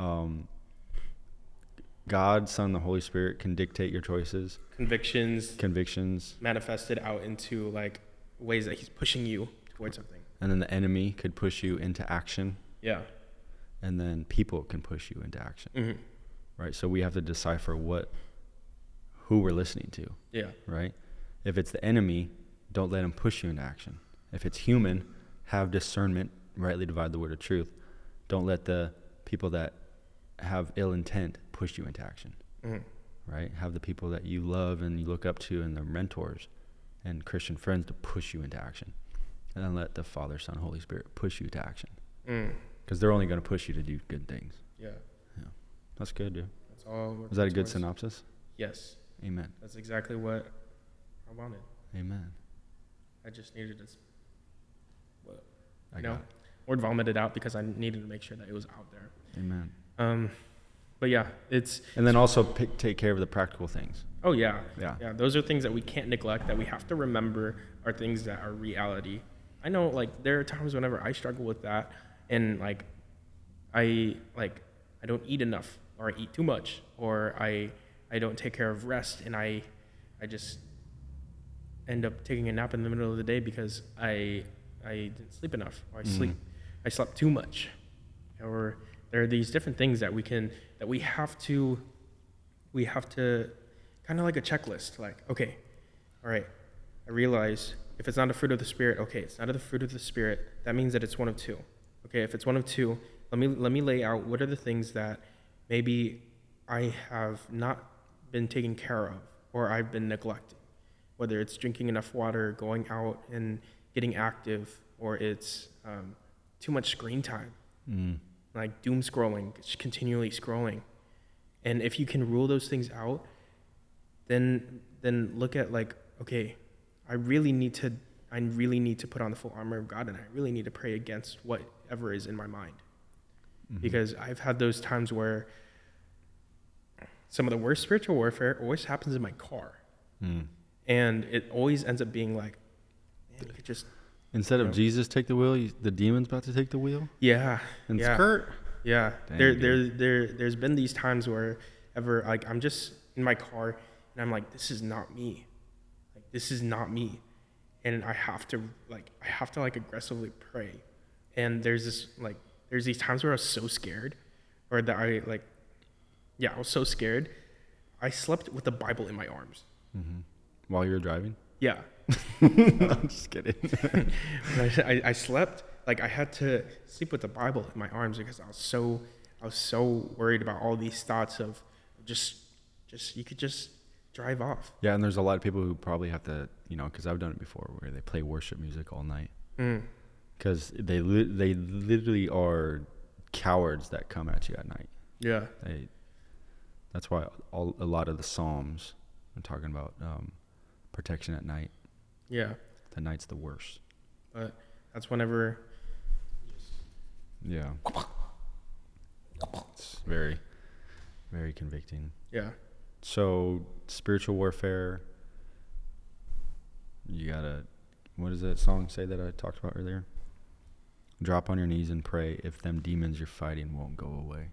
God, Son, the Holy Spirit can dictate your choices. Convictions. Manifested out into like ways that he's pushing you towards something. And then the enemy could push you into action. Yeah. And then people can push you into action. Right? So we have to decipher who we're listening to. Yeah. Right? If it's the enemy, don't let him push you into action. If it's human, have discernment, rightly divide the word of truth. Don't let the people that have ill intent push you into action. Right? Have the people that you love and you look up to and the mentors and Christian friends to push you into action. And then let the Father, Son, Holy Spirit push you to action. Because they're only going to push you to do good things. Yeah. That's good, dude. That's all. Was that a good synopsis? Yes. Amen. That's exactly what I wanted. Amen. I just needed to, got it. word vomit it out because I needed to make sure that it was out there. Amen. But yeah, it's... And then also take care of the practical things. Oh, yeah. Yeah. Those are things that we can't neglect, that we have to remember are things that are reality. I know, like, there are times whenever I struggle with that and, like, I don't eat enough or I eat too much or I don't take care of rest and I just end up taking a nap in the middle of the day because I didn't sleep enough, or I slept too much, or there are these different things that we have to kind of like a checklist, like, okay, all right, I realize if it's not a fruit of the Spirit, okay, it's not a fruit of the Spirit, that means that it's one of two. Okay, if it's one of two, let me lay out what are the things that maybe I have not been taken care of, or I've been neglecting, whether it's drinking enough water, going out and getting active, or it's too much screen time, like doom scrolling, just continually scrolling. And if you can rule those things out, then look at like, okay, I really need to put on the full armor of God, and I really need to pray against whatever is in my mind. Because I've had those times where some of the worst spiritual warfare always happens in my car. And it always ends up being like, man, you could just... Instead of Jesus take the wheel, the demon's about to take the wheel? Yeah. And skirt? Yeah. Dang, There's been these times where like I'm just in my car and I'm like, this is not me. Like, this is not me. And I have to aggressively pray. And there's these times where I was so scared, or that I was so scared. I slept with the Bible in my arms. While you were driving? Yeah. I'm just kidding. I slept, like, I had to sleep with the Bible in my arms because I was so worried about all these thoughts of just you could just drive off. Yeah, and there's a lot of people who probably have to, because I've done it before, where they play worship music all night. Because they literally are cowards that come at you at night. Yeah. That's why a lot of the Psalms are talking about protection at night. Yeah. The night's the worst. But that's whenever... Yeah. It's very, very convicting. Yeah. So, spiritual warfare, you gotta... What does that song say that I talked about earlier? Drop on your knees and pray if them demons you're fighting won't go away.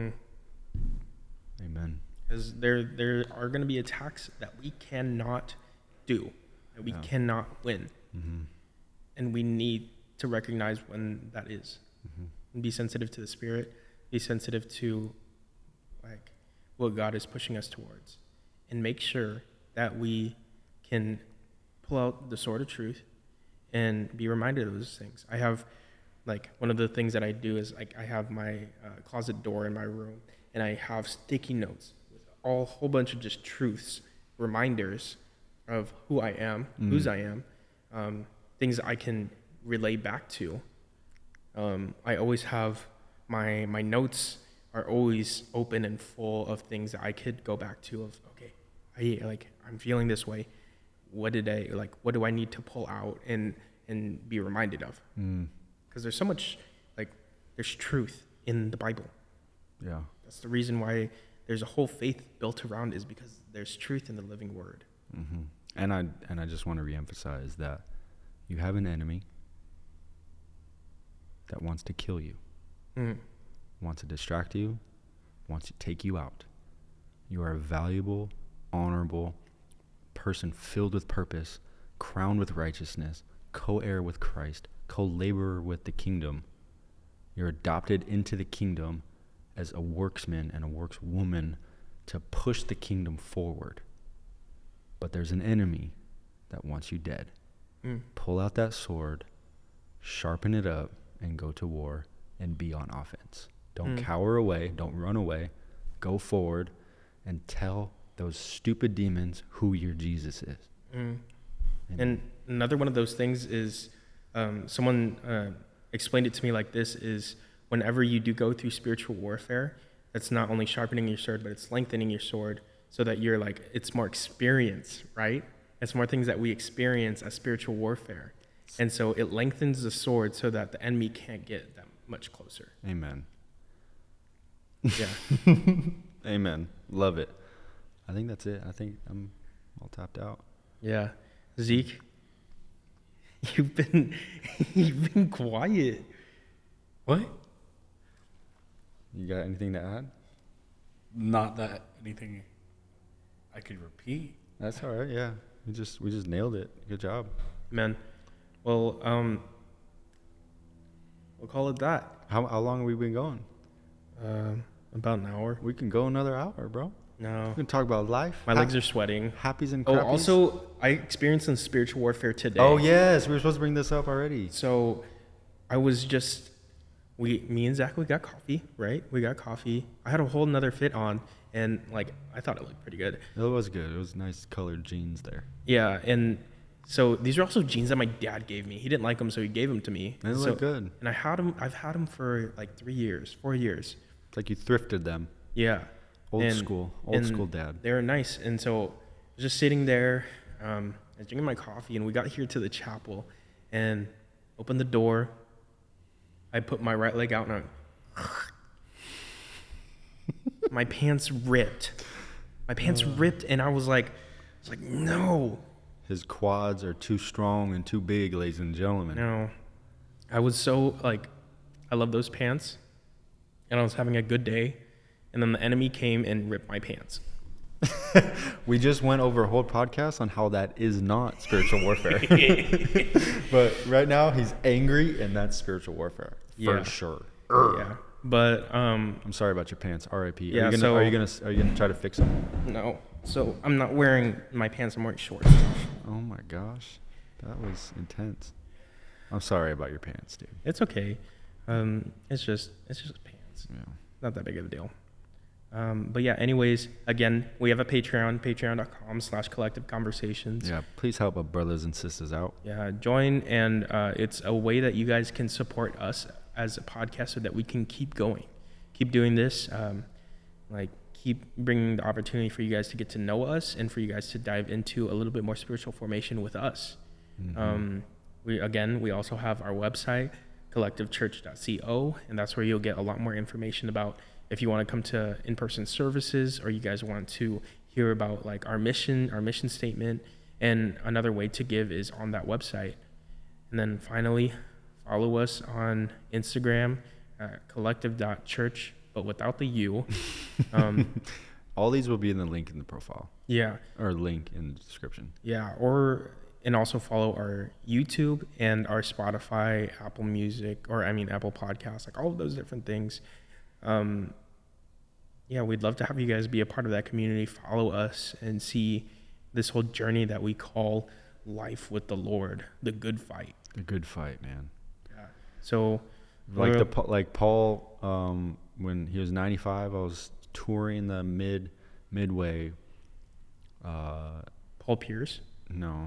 Amen. Because there are going to be attacks that we cannot do, that we cannot win. And we need to recognize when that is. And be sensitive to the Spirit, be sensitive to like what God is pushing us towards, and make sure that we can pull out the sword of truth and be reminded of those things. I have, like, one of the things that I do is, like, I have my closet door in my room, and I have sticky notes with a whole bunch of just truths, reminders of who I am, whose I am, things I can relay back to. I always have my notes are always open and full of things that I could go back to of, okay, I'm feeling this way. What do I need to pull out and be reminded of? Because there's so much, there's truth in the Bible. Yeah. That's the reason why there's a whole faith built around, is because there's truth in the living word. And I just want to reemphasize that you have an enemy that wants to kill you, wants to distract you, wants to take you out. You are a valuable, honorable person filled with purpose, crowned with righteousness, co-heir with Christ, co-laborer with the kingdom. You're adopted into the kingdom as a worksman and a workswoman to push the kingdom forward. But there's an enemy that wants you dead. Pull out that sword, sharpen it up, and go to war and be on offense. Don't cower away. Don't run away. Go forward and tell those stupid demons who your Jesus is. And another one of those things is, someone explained it to me like this, is whenever you do go through spiritual warfare, that's not only sharpening your sword, but it's lengthening your sword so that you're it's more experience, right? It's more things that we experience as spiritual warfare. And so it lengthens the sword so that the enemy can't get that much closer. Amen. Yeah. Amen. Love it. I think that's it. I think I'm all tapped out. Yeah. Zeke, you've been quiet. What? You got anything to add? Not that anything I could repeat. That's all right. Yeah, we just nailed it. Good job. Man, well, we'll call it that. How long have we been going? About an hour. We can go another hour, bro. No, We can talk about life. my legs are sweating. Happies and Oh, crappies. also, I experienced some spiritual warfare today. Oh yes, we were supposed to bring this up already. So, I was just, me and Zach, we got coffee, right? We got coffee. I had a whole nother fit on, and like I thought it looked pretty good. It was good. It was nice colored jeans there. Yeah, and so these are also jeans that my dad gave me. He didn't like them, so he gave them to me. They So- look good. And I've had them for like 3 years, 4 years. It's like you thrifted them. Yeah. Old school dad. They were nice, and so I was just sitting there, I was drinking my coffee, and we got here to the chapel, and opened the door. I put my right leg out, and my pants ripped. My pants ripped, and I was like, no, His quads are too strong and too big, ladies and gentlemen. no. I was so like, I love those pants, and I was having a good day, and then the enemy came and ripped my pants. We just went over a whole podcast on how that is not spiritual warfare. But right now he's angry, and that's spiritual warfare for Yeah. sure. Yeah, but I'm sorry about your pants. R.I.P. Yeah, are you gonna try to fix them? no. So I'm not wearing my pants. I'm wearing shorts. Oh my gosh, that was intense. I'm sorry about your pants, dude. It's okay. It's just pants. Yeah. Not that big of a deal. But yeah, anyways, again, we have a Patreon, patreon.com/collective conversations. Yeah. Please help our brothers and sisters out. Yeah, join, and it's a way that you guys can support us as a podcast so that we can keep going, keep doing this, keep bringing the opportunity for you guys to get to know us and for you guys to dive into a little bit more spiritual formation with us. Mm-hmm. We also have our website, collectivechurch.co, and that's where you'll get a lot more information about if you want to come to in-person services, or you guys want to hear about like our mission statement. And another way to give is on that website. And then finally, follow us on Instagram, collective.church, but without the U. All these will be in the link in the profile Yeah. or link in the description. Yeah. And also follow our YouTube and our Spotify, Apple Podcasts, like all of those different things. Yeah, we'd love to have you guys be a part of that community. Follow us and see this whole journey that we call life with the Lord, the good fight. The good fight, man. Yeah. So, Like Paul, when he was 95, I was touring the midway. Paul Pierce. No,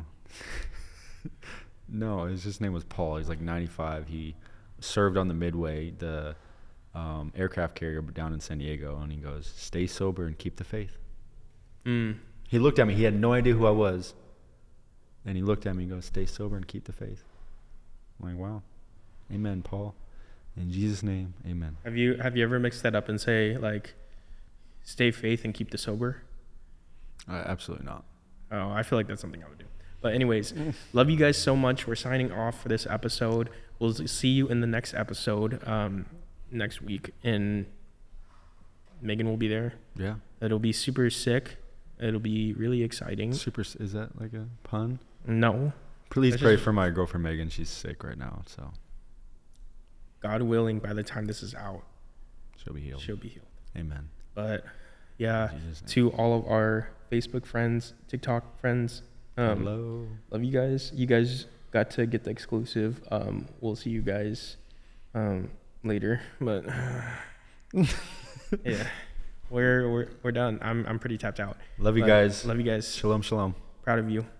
no, his name was Paul. He's like 95. He served on the Midway, the aircraft carrier down in San Diego, and he goes, "Stay sober and keep the faith." He looked at me. He had no idea who I was, and he looked at me and goes, "Stay sober and keep the faith." I'm like, wow, amen, Paul. In Jesus' name, amen. Have you ever mixed that up and say like, "Stay faith and keep the sober"? Absolutely not. Oh, I feel like that's something I would do. But anyways, love you guys so much. We're signing off for this episode. We'll see you in the next episode next week, and Megan will be there. Yeah. It'll be super sick. It'll be really exciting. Super. Is that like a pun? No. Please That's pray just- for my girlfriend Megan. She's sick right now, so God willing, by the time this is out, she'll be healed. she'll be healed. Amen. But yeah, In Jesus' name. to all of our Facebook friends, TikTok friends, Hello. love you guys. You guys got to get the exclusive. We'll see you guys later. But yeah, we're done. I'm pretty tapped out. Love you But guys. Love you guys. Shalom, shalom. Proud of you.